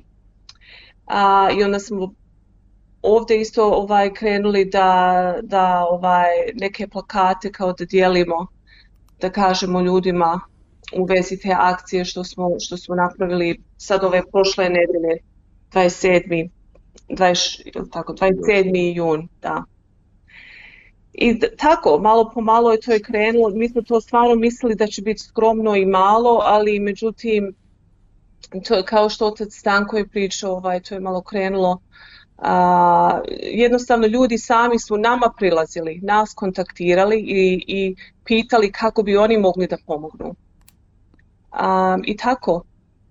a, i onda smo ovdje isto ovaj, krenuli da, da ovaj, neke plakate kao da dijelimo, da kažemo ljudima u vezi te akcije što smo, što smo napravili sad ove prošle nedelje, dvadeset sedmi tako, dvadeset sedmi jun, da. I tako, malo po malo je to je krenulo, mi smo to stvarno mislili da će biti skromno i malo, ali međutim, to, kao što otac Stanko je pričao, ovaj, to je malo krenulo. Uh, jednostavno ljudi sami su nama prilazili, nas kontaktirali i, i pitali kako bi oni mogli da pomognu. Um, I tako.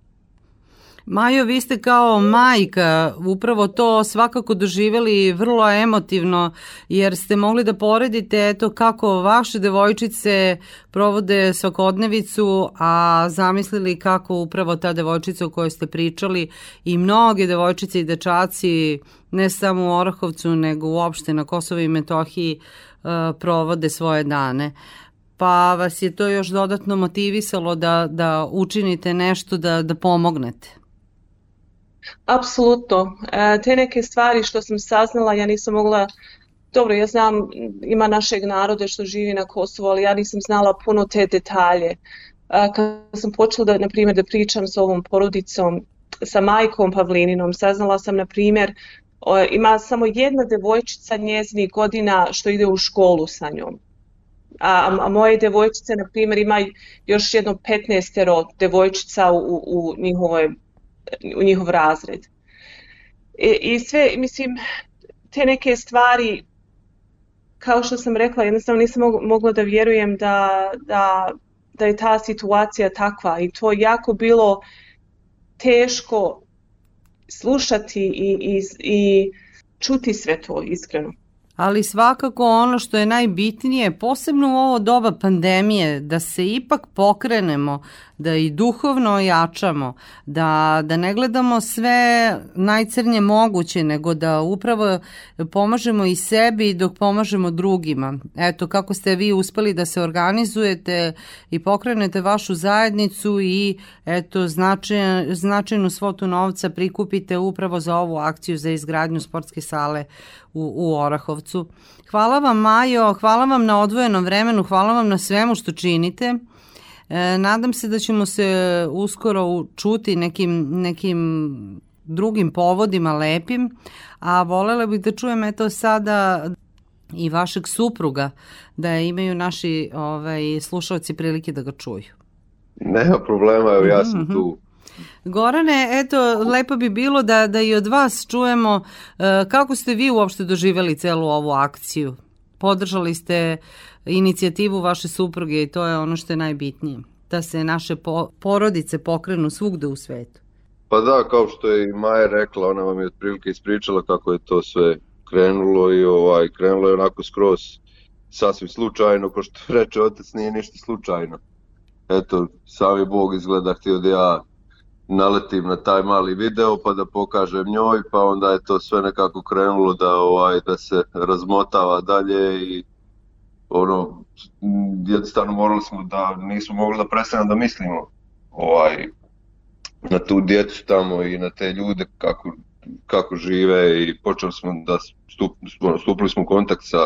Majo, vi ste kao majka upravo to svakako doživjeli vrlo emotivno, jer ste mogli da poredite eto kako vaše devojčice provode svakodnevicu, a zamislili kako upravo ta devojčica o kojoj ste pričali i mnoge devojčice i dečaci ne samo u Orahovcu nego uopšte na Kosovu i Metohiji uh, provode svoje dane. Pa vas je to još dodatno motivisalo da, da učinite nešto, da, da pomognete? Apsolutno. E, te neke stvari što sam saznala, ja nisam mogla, dobro, ja znam, ima našeg naroda što živi na Kosovu, ali ja nisam znala puno te detalje. E, kad sam počela da, na primjer, da pričam s ovom porodicom, sa majkom Pavlininom, saznala sam, na primjer, o, ima samo jedna devojčica njezinih godina što ide u školu sa njom. A, a moje devojčice, na primjer, ima još jedno petnaestero devojčica u, u, njihovoj, u njihov razred. I, I sve, mislim, te neke stvari, kao što sam rekla, jednostavno nisam mogla da vjerujem da, da, da je ta situacija takva i to je jako bilo teško slušati i, i, i čuti sve to iskreno. Ali svakako ono što je najbitnije, posebno u ovo doba pandemije, da se ipak pokrenemo, da i duhovno ojačamo, da, da ne gledamo sve najcrnje moguće, nego da upravo pomažemo i sebi dok pomažemo drugima. Eto, kako ste vi uspeli da se organizujete i pokrenete vašu zajednicu i eto, značaj, značajnu svotu novca prikupite upravo za ovu akciju za izgradnju sportske sale u, u Orahovcu. Hvala vam, Majo, hvala vam na odvojenom vremenu, hvala vam na svemu što činite. E, nadam se da ćemo se uskoro čuti nekim, nekim drugim povodima lepim, a volela bih da čujem eto sada i vašeg supruga, da imaju naši ovaj, slušalci prilike da ga čuju. Nema problema, evo ja sam tu. Gorane, eto, lepo bi bilo da, da i od vas čujemo uh, kako ste vi uopšte doživjeli celu ovu akciju. Podržali ste inicijativu vaše supruge i to je ono što je najbitnije, da se naše po, porodice pokrenu svugde u svetu. Pa da, kao što je i Maja rekla, ona vam je otprilike ispričala kako je to sve krenulo i ovaj, krenulo je onako skroz sasvim slučajno, ko što reče otac, nije ništa slučajno. Eto, sam je Bog izgleda htio da ja naletim na taj mali video pa da pokažem njoj, pa onda je to sve nekako krenulo da ovaj da se razmotava dalje i ono jednostavno morali smo da nismo mogli da prestanemo da mislimo ovaj na tu djecu tamo i na te ljude kako kako žive i počeli smo da stup, stupili smo u kontakt sa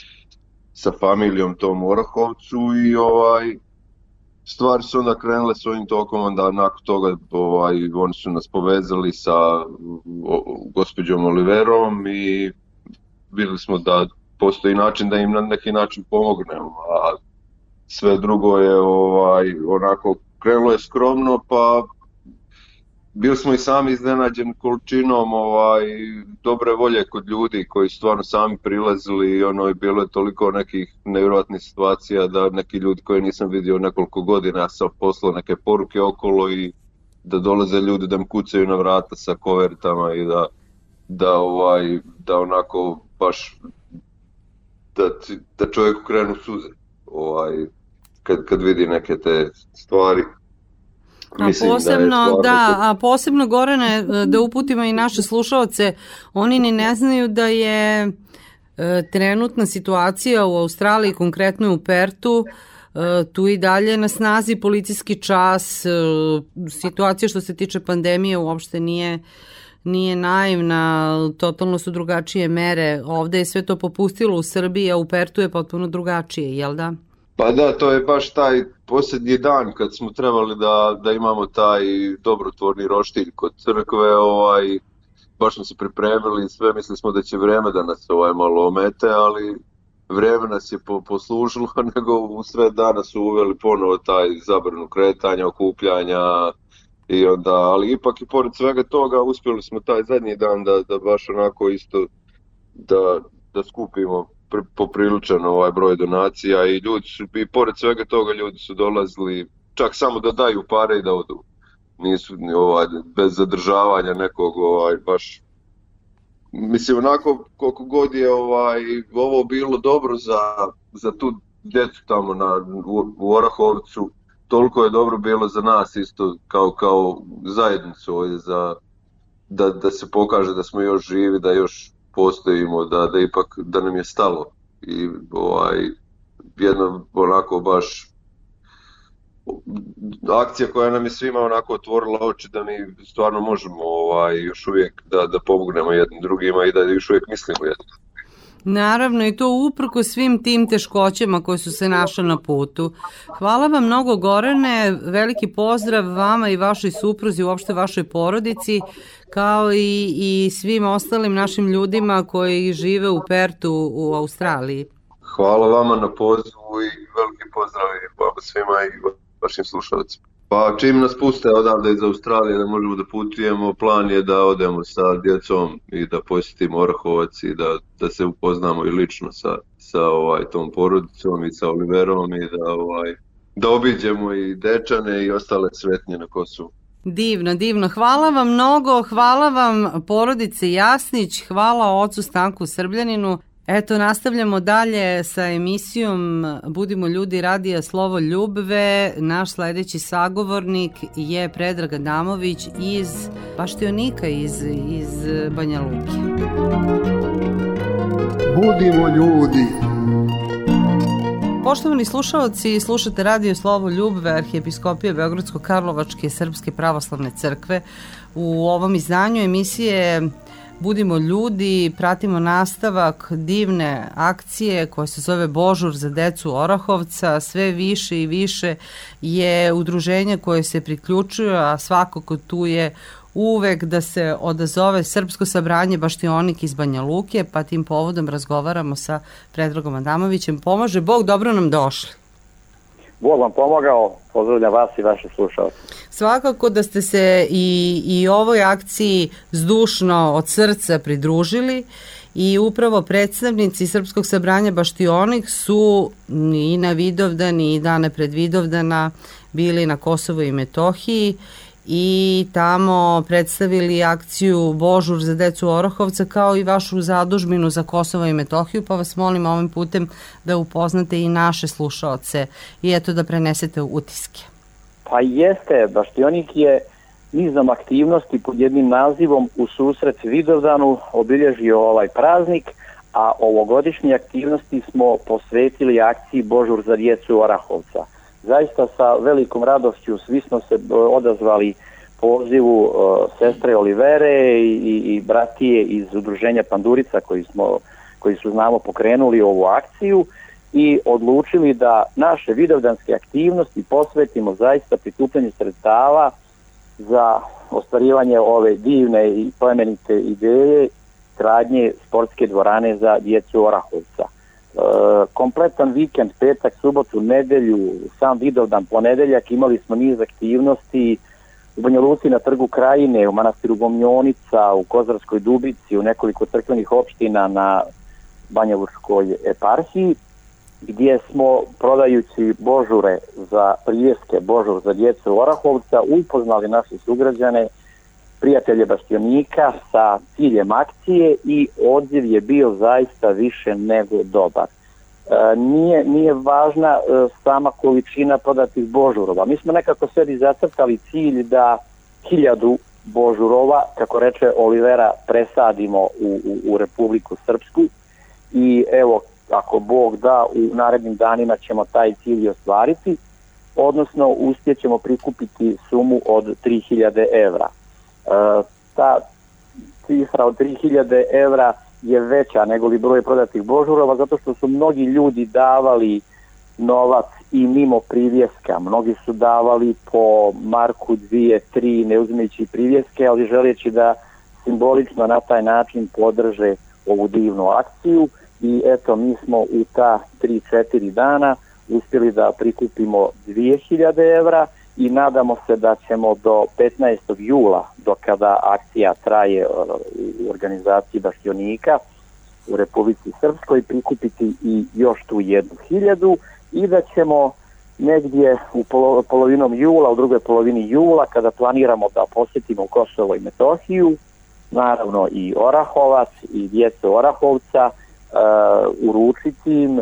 sa familijom tom u Orahovcu i ovaj stvari su onda krenule svojim tokom, onda nakon toga ovaj, oni su nas povezali sa o, gospođom Oliverom i vidjeli smo da postoji način da im na neki način pomognemo, a sve drugo je ovaj, onako, krenulo je skromno, pa bili smo i sami iznenađeni količinom ovaj, dobre volje kod ljudi koji su stvarno sami prilazili i ono, bilo je toliko nekih nevjerojatnih situacija da neki ljudi koje nisam vidio nekoliko godina sam poslao neke poruke okolo i da dolaze ljudi da mi kucaju na vrata sa kovertama i da, da, ovaj, da onako baš da, da čovjeku krenu suze ovaj, kad, kad vidi neke te stvari. A posebno, da, da, a posebno Gorane, da uputimo i naše slušaoce, oni ni ne znaju da je e, trenutna situacija u Australiji, konkretno u Pertu, e, tu i dalje na snazi policijski čas, e, situacija što se tiče pandemije uopšte nije nije naivna, totalno su drugačije mere, ovde je sve to popustilo u Srbiji, a u Pertu je potpuno drugačije, jel da? Pa da, to je baš taj posljednji dan kad smo trebali da, da imamo taj dobrotvorni roštilj kod crkve, ovaj, baš smo se pripremili, sve mislili smo da će vreme da nas ovaj, malo omete, ali vreme nas je po, poslužilo, nego u sve dana su uveli ponovo taj zabranu kretanja, okupljanja i onda, ali ipak i pored svega toga uspjeli smo taj zadnji dan da, da baš onako isto da, da skupimo popriličan ovaj broj donacija i ljudi su, i pored svega toga ljudi su dolazili čak samo da daju pare i da odu. Nisu ovaj, bez zadržavanja nekog ovaj, baš, mislim onako koliko god je ovaj, ovo bilo dobro za, za tu djecu tamo na, u, u Orahovcu, toliko je dobro bilo za nas isto kao, kao zajednicu ovaj, za, da, da se pokaže da smo još živi, da još postojimo, da, da ipak da nam je stalo i ovaj, jedna onako baš akcija koja nam je svima onako otvorila oči da mi stvarno možemo ovaj, još uvijek da, da pomognemo jednim drugima i da još uvijek mislimo jednim. Naravno i to uprko svim tim teškoćama koje su se našle na putu. Hvala vam mnogo Gorane, veliki pozdrav vama i vašoj supruzi, uopšte vašoj porodici, kao i, i svim ostalim našim ljudima koji žive u Pertu u Australiji. Hvala vama na pozivu i veliki pozdrav i vama svima i vašim slušalcima. Pa čim nas puste odavde iz Australije da možemo da putujemo, plan je da odemo sa djecom i da posjetimo Orahovac i da, da se upoznamo i lično sa, sa ovaj, tom porodicom i sa Oliverom i da, ovaj, da obiđemo i Dečane i ostale svetnje na Kosovu. Divno, divno. Hvala vam mnogo, hvala vam porodice Jasnić, hvala ocu Stanku Srbljaninu. Eto, nastavljamo dalje sa emisijom Budimo ljudi radija Slovo Ljubve. Naš sledeći sagovornik je Predrag Adamović iz Baštionika, iz, iz Banja Luke. Budimo ljudi. Poštovani slušaoci, slušate radio Slovo Ljubve Arhijepiskopije Beogradsko-Karlovačke Srpske pravoslavne crkve. U ovom izdanju emisije Budimo ljudi, pratimo nastavak divne akcije koja se zove Božur za decu Orahovca. Sve više i više je udruženje koje se priključuje, a svakako tu je uvek da se odazove Srpsko sabranje Baštionik iz Banja Luke, pa tim povodom razgovaramo sa Predragom Adamovićem. Pomaže Bog, dobro nam došli. Bog vam pomogao, pozdravljam vas i vaše slušalce. Svakako da ste se i, i ovoj akciji zdušno od srca pridružili i upravo predstavnici Srpskog sabranja Baštionik su i na Vidovdan i dane pred Vidovdana bili na Kosovu i Metohiji i tamo predstavili akciju Božur za decu Orahovca kao i vašu zadužbinu za Kosovo i Metohiju, pa vas molim ovim putem da upoznate i naše slušaoce i eto da prenesete utiske. Pa jeste, Baštionik je nizom aktivnosti pod jednim nazivom u susret Vidovdanu obilježio ovaj praznik, a ovogodišnje aktivnosti smo posvetili akciji Božur za djecu Orahovca. Zaista sa velikom radošću svi smo se odazvali pozivu uh, sestre Olivere i, i, i bratije iz udruženja Pandurica koji, smo, koji su znamo pokrenuli ovu akciju i odlučili da naše vidovdanske aktivnosti posvetimo zaista prikupljanju sredstava za ostvarivanje ove divne i plemenite ideje izgradnje sportske dvorane za djecu Orahovca. E, kompletan vikend, petak, subotu, nedelju, sam Vidovdan, ponedeljak, imali smo niz aktivnosti u Banja Luci na Trgu Krajine, u manastiru Gomljonica, u Kozarskoj Dubici, u nekoliko crkvenih opština na Banja Lučkoj eparhiji, gdje smo prodajući božure za prijeske, božur za djecu Orahovca, upoznali naše sugrađane, prijatelje Baštionika sa ciljem akcije i odziv je bio zaista više nego dobar. E, nije, nije važna e, sama količina prodatih božurova. Mi smo nekako sebi zacrtali cilj da hiljadu božurova, kako reče Olivera, presadimo u, u, u Republiku Srpsku i evo, ako Bog da, u narednim danima ćemo taj cilj ostvariti, odnosno uspjećemo prikupiti sumu od tri hiljade evra. E, ta cifra od tri hiljade evra je veća nego li broj prodatih božurova, zato što su mnogi ljudi davali novac i mimo privjeska. Mnogi su davali po marku, dvije, tri, ne uzimajući privjeske, ali želeći da simbolično na taj način podrže ovu divnu akciju. I eto, mi smo u ta tri četiri dana uspjeli da prikupimo dvije hiljade evra i nadamo se da ćemo do petnaestog jula, do kada akcija traje u organizaciji Baštionika u Republici Srpskoj, prikupiti i još tu jednu hiljadu i da ćemo negdje u polo, polovinom jula, u drugoj polovini jula, kada planiramo da posjetimo Kosovo i Metohiju, naravno i Orahovac i djecu Orahovca, uh, uručiti im uh,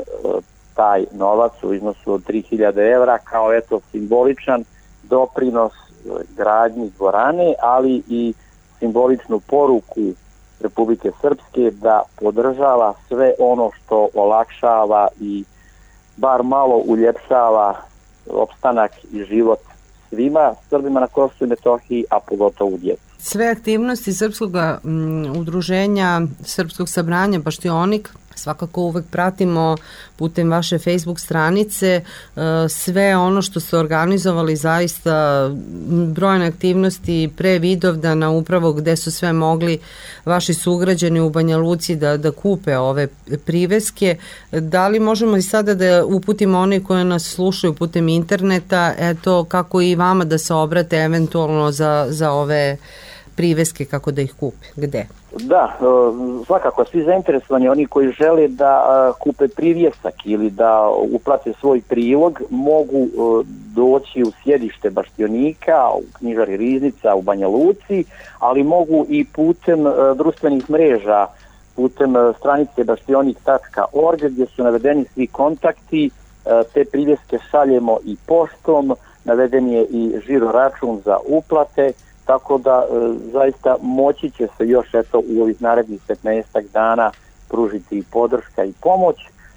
taj novac u iznosu od tri hiljade evra kao eto simboličan doprinos gradnji dvorane, ali i simboličnu poruku Republike Srpske da podržava sve ono što olakšava i bar malo uljepšava opstanak i život svima Srbima na Kosovu i Metohiji, a pogotovo u djeci. Sve aktivnosti Srpskog m, udruženja, Srpskog sabranja Baštionik svakako uvek pratimo putem vaše Facebook stranice. Sve ono što ste organizovali, zaista brojne aktivnosti pre Vidovdana, upravo gde su sve mogli vaši sugrađani u Banja Luci da, da kupe ove priveske. Da li možemo i sada da uputimo one koje nas slušaju putem interneta, eto kako i vama da se obrate eventualno za, za ove priveske, kako da ih kupe, gde? Da, svakako svi zainteresovani, oni koji žele da kupe privjesak ili da uplate svoj prilog, mogu doći u sjedište Baštionika, u knjižari Riznica u Banja Luci, ali mogu i putem društvenih mreža, putem stranice baštionik tačka org gdje su navedeni svi kontakti. Te privjeske šaljemo i poštom, naveden je i žiro račun za uplate, tako da e, zaista moći će se još eto u ovih narednih petnaestak dana pružiti i podrška i pomoć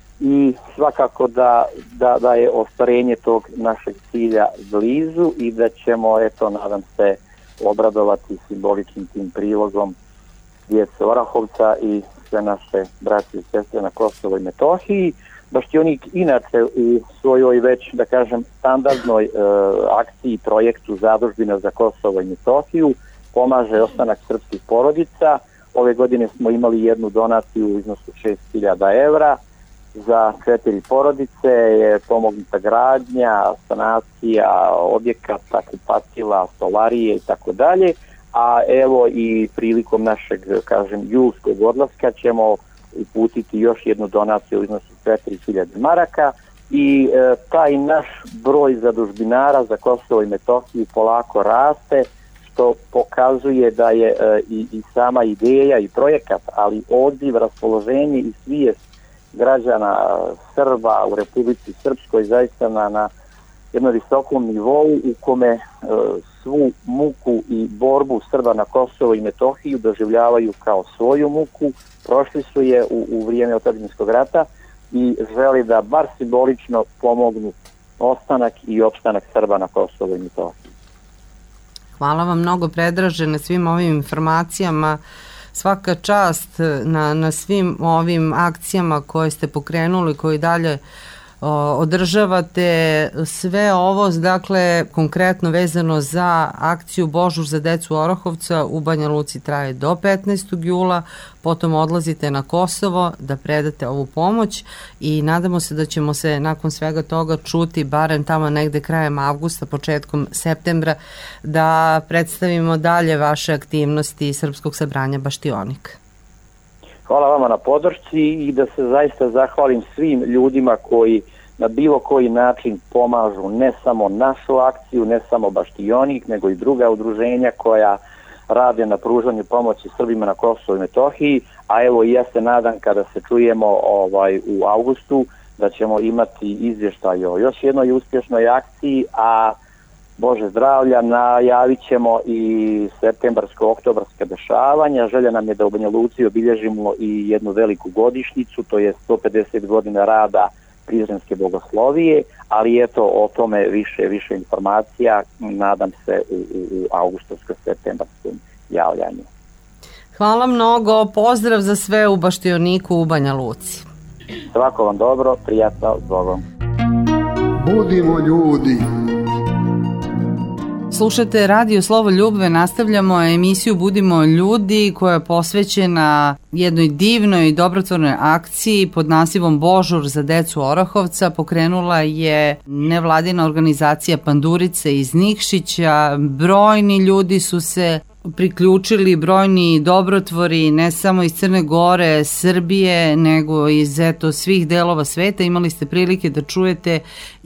i svakako da, da, da je ostvarenje tog našeg cilja blizu i da ćemo, eto, nadam se, obradovati simboličnim tim prilogom djece Orahovca i sve naše braće i sestre na Kosovo i Metohiji. Baštionik inače u svojoj već, da kažem, standardnoj e, akciji, projektu Zadužbina za Kosovo i Metohiju pomaže ostanak srpskih porodica. Ove godine smo imali jednu donaciju u iznosu šest hiljada evra. Za četiri porodice je pomognuta gradnja, sanacija objekata, kupatila, stolarije i tako dalje. A evo i prilikom našeg, kažem, julskog odlaska ćemo uputiti još jednu donaciju u iznosu četiri hiljade maraka i e, taj naš broj zadužbinara za Kosovo i Metohiju polako raste, što pokazuje da je e, i, i sama ideja i projekat, ali odziv, raspoloženje i svijest građana Srba u Republici Srpskoj zaista na, na jednom visokom nivou u kome e, svu muku i borbu Srba na Kosovo i Metohiju doživljavaju kao svoju muku, prošli su je u, u vrijeme otadžbinskog rata i želi da bar simbolično pomognu ostanak i opstanak Srba na Kosovo i Metohiji. Hvala vam mnogo, Predraže, na svim ovim informacijama. Svaka čast na, na svim ovim akcijama koje ste pokrenuli, koji dalje održavate sve ovo, dakle konkretno vezano za akciju Božur za decu Orahovca u Banja Luci traje do petnaestog jula, potom odlazite na Kosovo da predate ovu pomoć i nadamo se da ćemo se nakon svega toga čuti barem tamo negde krajem avgusta, početkom septembra, da predstavimo dalje vaše aktivnosti Srpskog sabranja Baštionik. Hvala vama na podršci i da se zaista zahvalim svim ljudima koji na bilo koji način pomažu ne samo našu akciju, ne samo Baštionik, nego i druga udruženja koja rade na pružanju pomoći Srbima na Kosovu i Metohiji, a evo i ja se nadam kada se čujemo ovaj, u avgustu da ćemo imati izvještaj o još jednoj uspješnoj akciji, a Bože zdravlja, najavit ćemo i septembarsko-oktobarske dešavanja. Želja nam je da u Banja Luci obilježimo i jednu veliku godišnjicu, to je sto pedeset godina rada Prizrenske bogoslovije, ali eto o tome više više informacija, nadam se u, u, u augustovsko-septembarskom javljanju. Hvala mnogo, pozdrav za sve u Baštioniku u Banja Luci. Svako vam dobro, prijatno, Bogom. Budimo ljudi. Slušate Radio Slovo Ljubve, nastavljamo emisiju Budimo ljudi koja je posvećena jednoj divnoj i dobrotvornoj akciji pod nazivom Božur za decu Orahovca. Pokrenula je nevladina organizacija Pandurice iz Nikšića. Brojni ljudi su se priključili, brojni dobrotvori, ne samo iz Crne Gore, Srbije, nego iz eto, svih delova sveta. Imali ste prilike da čujete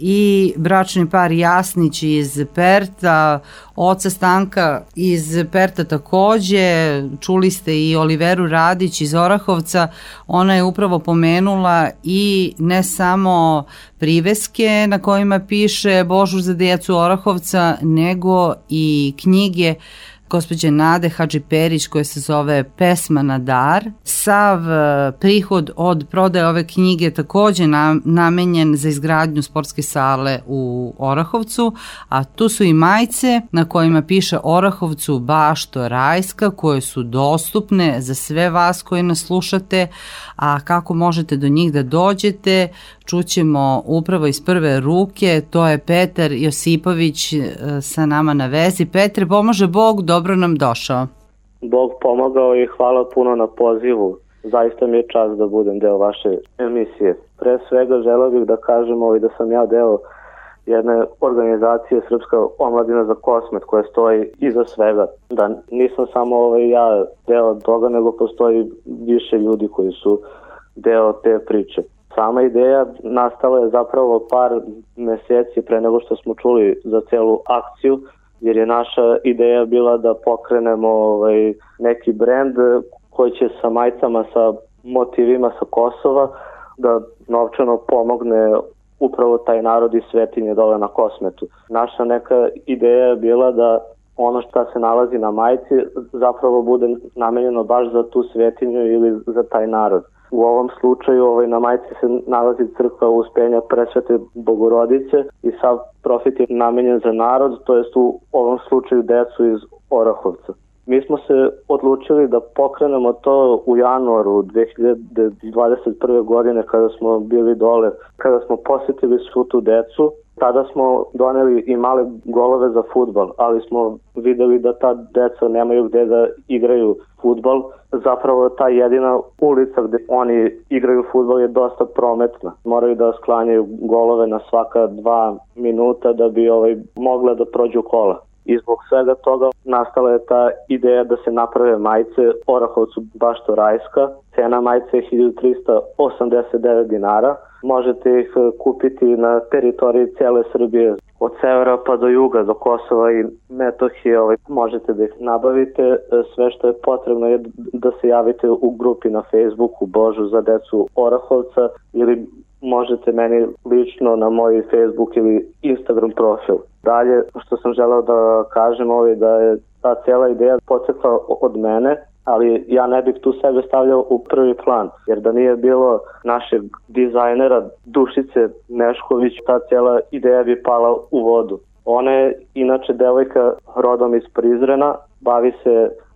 i bračni par Jasnić iz Perta, oca Stanka iz Perta takođe, čuli ste i Oliveru Radić iz Orahovca. Ona je upravo pomenula i ne samo priveske na kojima piše Božur za decu Orahovca, nego i knjige gospođe Nade Hadžiperić koja se zove Pesma na dar. Sav prihod od prodaje ove knjige takođe namenjen za izgradnju sportske sale u Orahovcu, a tu su i majice na kojima piše Orahovcu Bašto Rajska, koje su dostupne za sve vas koji nas slušate, a kako možete do njih da dođete čućemo upravo iz prve ruke. To je Petar Josipović sa nama na vezi. Petre, pomože Bog, dobro nam došao. Bog pomogao i hvala puno na pozivu. Zaista mi je čast da budem deo vaše emisije. Pre svega želeo bih da kažem ovaj, da sam ja deo jedne organizacije Srpska omladina za Kosmet koja stoji iza svega. Da nisam samo ovaj, ja deo toga, nego postoji više ljudi koji su deo te priče. Sama ideja nastala je zapravo par meseci pre nego što smo čuli za celu akciju, jer je naša ideja bila da pokrenemo ovaj, neki brend koji će sa majicama, sa motivima sa Kosova, da novčano pomogne upravo taj narod i svetinje dole na Kosmetu. Naša neka ideja je bila da ono što se nalazi na majici zapravo bude namenjeno baš za tu svetinju ili za taj narod. U ovom slučaju ovaj, na majici se nalazi crkva Uspenja Presvete Bogorodice i sav profit je namenjen za narod, to jest u ovom slučaju decu iz Orahovca. Mi smo se odlučili da pokrenemo to u januaru dve hiljade dvadeset prve. godine kada smo bili dole, kada smo posjetili svu tu decu. Tada smo doneli i male golove za fudbal, ali smo videli da ta deca nemaju gde da igraju fudbal. Zapravo ta jedina ulica gde oni igraju fudbal je dosta prometna. Moraju da sklanjaju golove na svaka dva minuta da bi ovaj, mogla da prođu kola. I zbog svega toga nastala je ta ideja da se naprave majice Orahovcu Bašto Rajska. Cena majice je hiljadu trista osamdeset devet dinara. Možete ih kupiti na teritoriji cele Srbije, od severa pa do juga, do Kosova i Metohije. Ovaj, možete da ih nabavite. Sve što je potrebno je da se javite u grupi na Facebooku Božur za decu Orahovca ili možete meni lično na moj Facebook ili Instagram profil. Dalje, što sam želeo da kažem, ovaj, da je ta cijela ideja potekla od mene, ali ja ne bih tu sebe stavljao u prvi plan, jer da nije bilo našeg dizajnera Dušice Nešković, ta cijela ideja bi pala u vodu. Ona je inače devojka rodom iz Prizrena, bavi se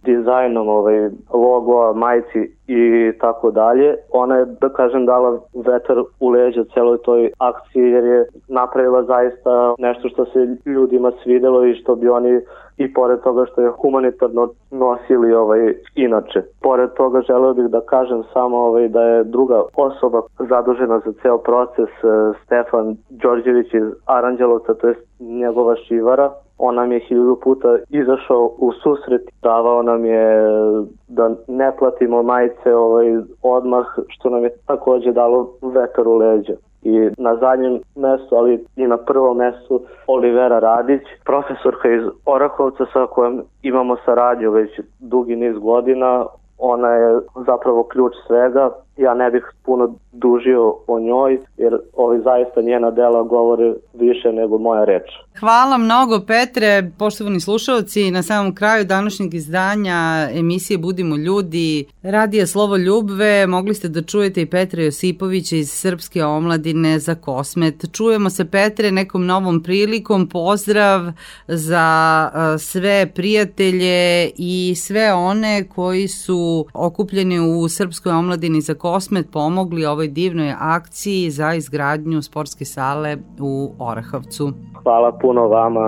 dizajnom ovaj, logoa, majci i tako dalje. Ona je, da kažem, dala vetar u leđa celoj toj akciji jer je napravila zaista nešto što se ljudima svidelo i što bi oni i pored toga što je humanitarno nosili ovaj, inače. Pored toga želeo bih da kažem samo ovaj, da je druga osoba zadužena za ceo proces, Stefan Đorđević iz Aranđelovca, to je njegova šivara. On nam je hiljadu puta izašao u susret, davao nam je da ne platimo majice ovaj, odmah, što nam je takođe dalo vetar u leđa. I na zadnjem mestu, ali i na prvom mestu, Olivera Radić, profesorka iz Orahovca sa kojom imamo saradnju već dugi niz godina. Ona je zapravo ključ svega. Ja ne bih puno dužio o njoj, jer ovi zaista njena dela govore više nego moja reč. Hvala mnogo, Petre. Poštovani slušalci, na samom kraju današnjeg izdanja emisije Budimo ljudi, radija Slovo Ljubve, mogli ste da čujete i Petra Josipovića iz Srpske omladine za Kosmet. Čujemo se, Petre, nekom novom prilikom. Pozdrav za sve prijatelje i sve one koji su okupljeni u Srpskoj omladini za Kosmet pomogli ovoj divnoj akciji za izgradnju sportske sale u Orahovcu. Hvala puno vama.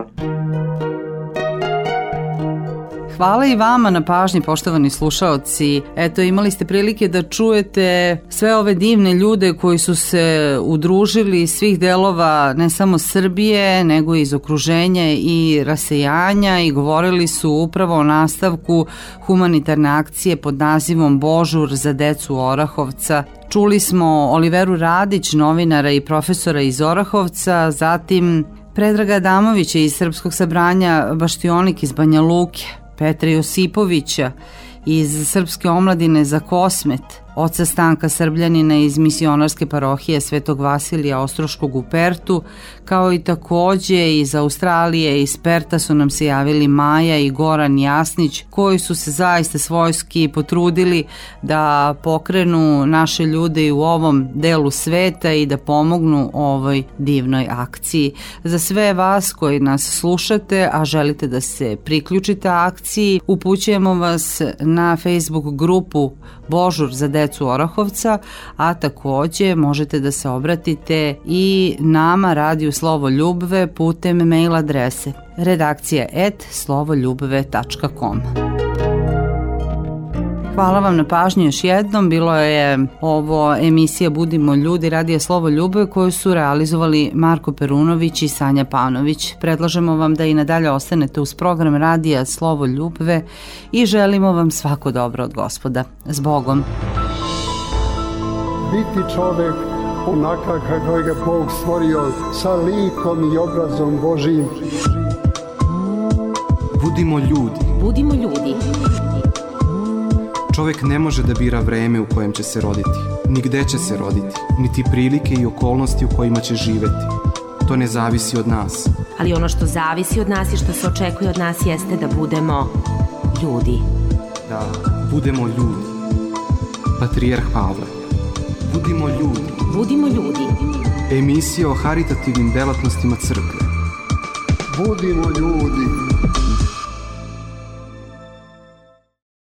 Hvala i vama na pažnji, poštovani slušaoci. Eto, imali ste prilike da čujete sve ove divne ljude koji su se udružili iz svih delova ne samo Srbije, nego iz okruženja i rasejanja i govorili su upravo o nastavku humanitarne akcije pod nazivom Božur za decu Orahovca. Čuli smo Oliveru Radić, novinara i profesora iz Orahovca, zatim Predraga Adamovića iz Srpskog sabranja Baštionik iz Banja Luke, Petra Josipovića iz Srpske omladine za Kosmet, oca Stanka Srbljanina iz misionarske parohije Svetog Vasilija Ostroškog u Pertu, kao i takođe iz Australije, iz Perta su nam se javili Maja i Goran Jasnić, koji su se zaista svojski potrudili da pokrenu naše ljude i u ovom delu sveta i da pomognu ovoj divnoj akciji. Za sve vas koji nas slušate, a želite da se priključite akciji, upućujemo vas na Facebook grupu Božur za decu Orahovca, a takođe možete da se obratite i nama radiju Slovo Ljubve putem mail adrese redakcija et slovoljubve tačka com. Hvala vam na pažnju još jednom. Bilo je ovo emisija Budimo ljudi, radija Slovo Ljubve, koju su realizovali Marko Perunović i Sanja Panović. Predlažemo vam da i nadalje ostanete uz program radija Slovo Ljubve i želimo vam svako dobro od Gospoda. S Bogom! Biti čovek onakav kako ga Bog stvorio, sa likom i obrazom Božijim. Budimo ljudi. Budimo ljudi. Čovek ne može da bira vreme u kojem će se roditi, ni gde će se roditi, niti prilike i okolnosti u kojima će živeti. To ne zavisi od nas. Ali ono što zavisi od nas i što se očekuje od nas jeste da budemo ljudi. Da, budemo ljudi. Patrijarh Pavle. Budimo ljudi. Budimo ljudi. Emisija o haritativnim delatnostima crkve. Budimo ljudi.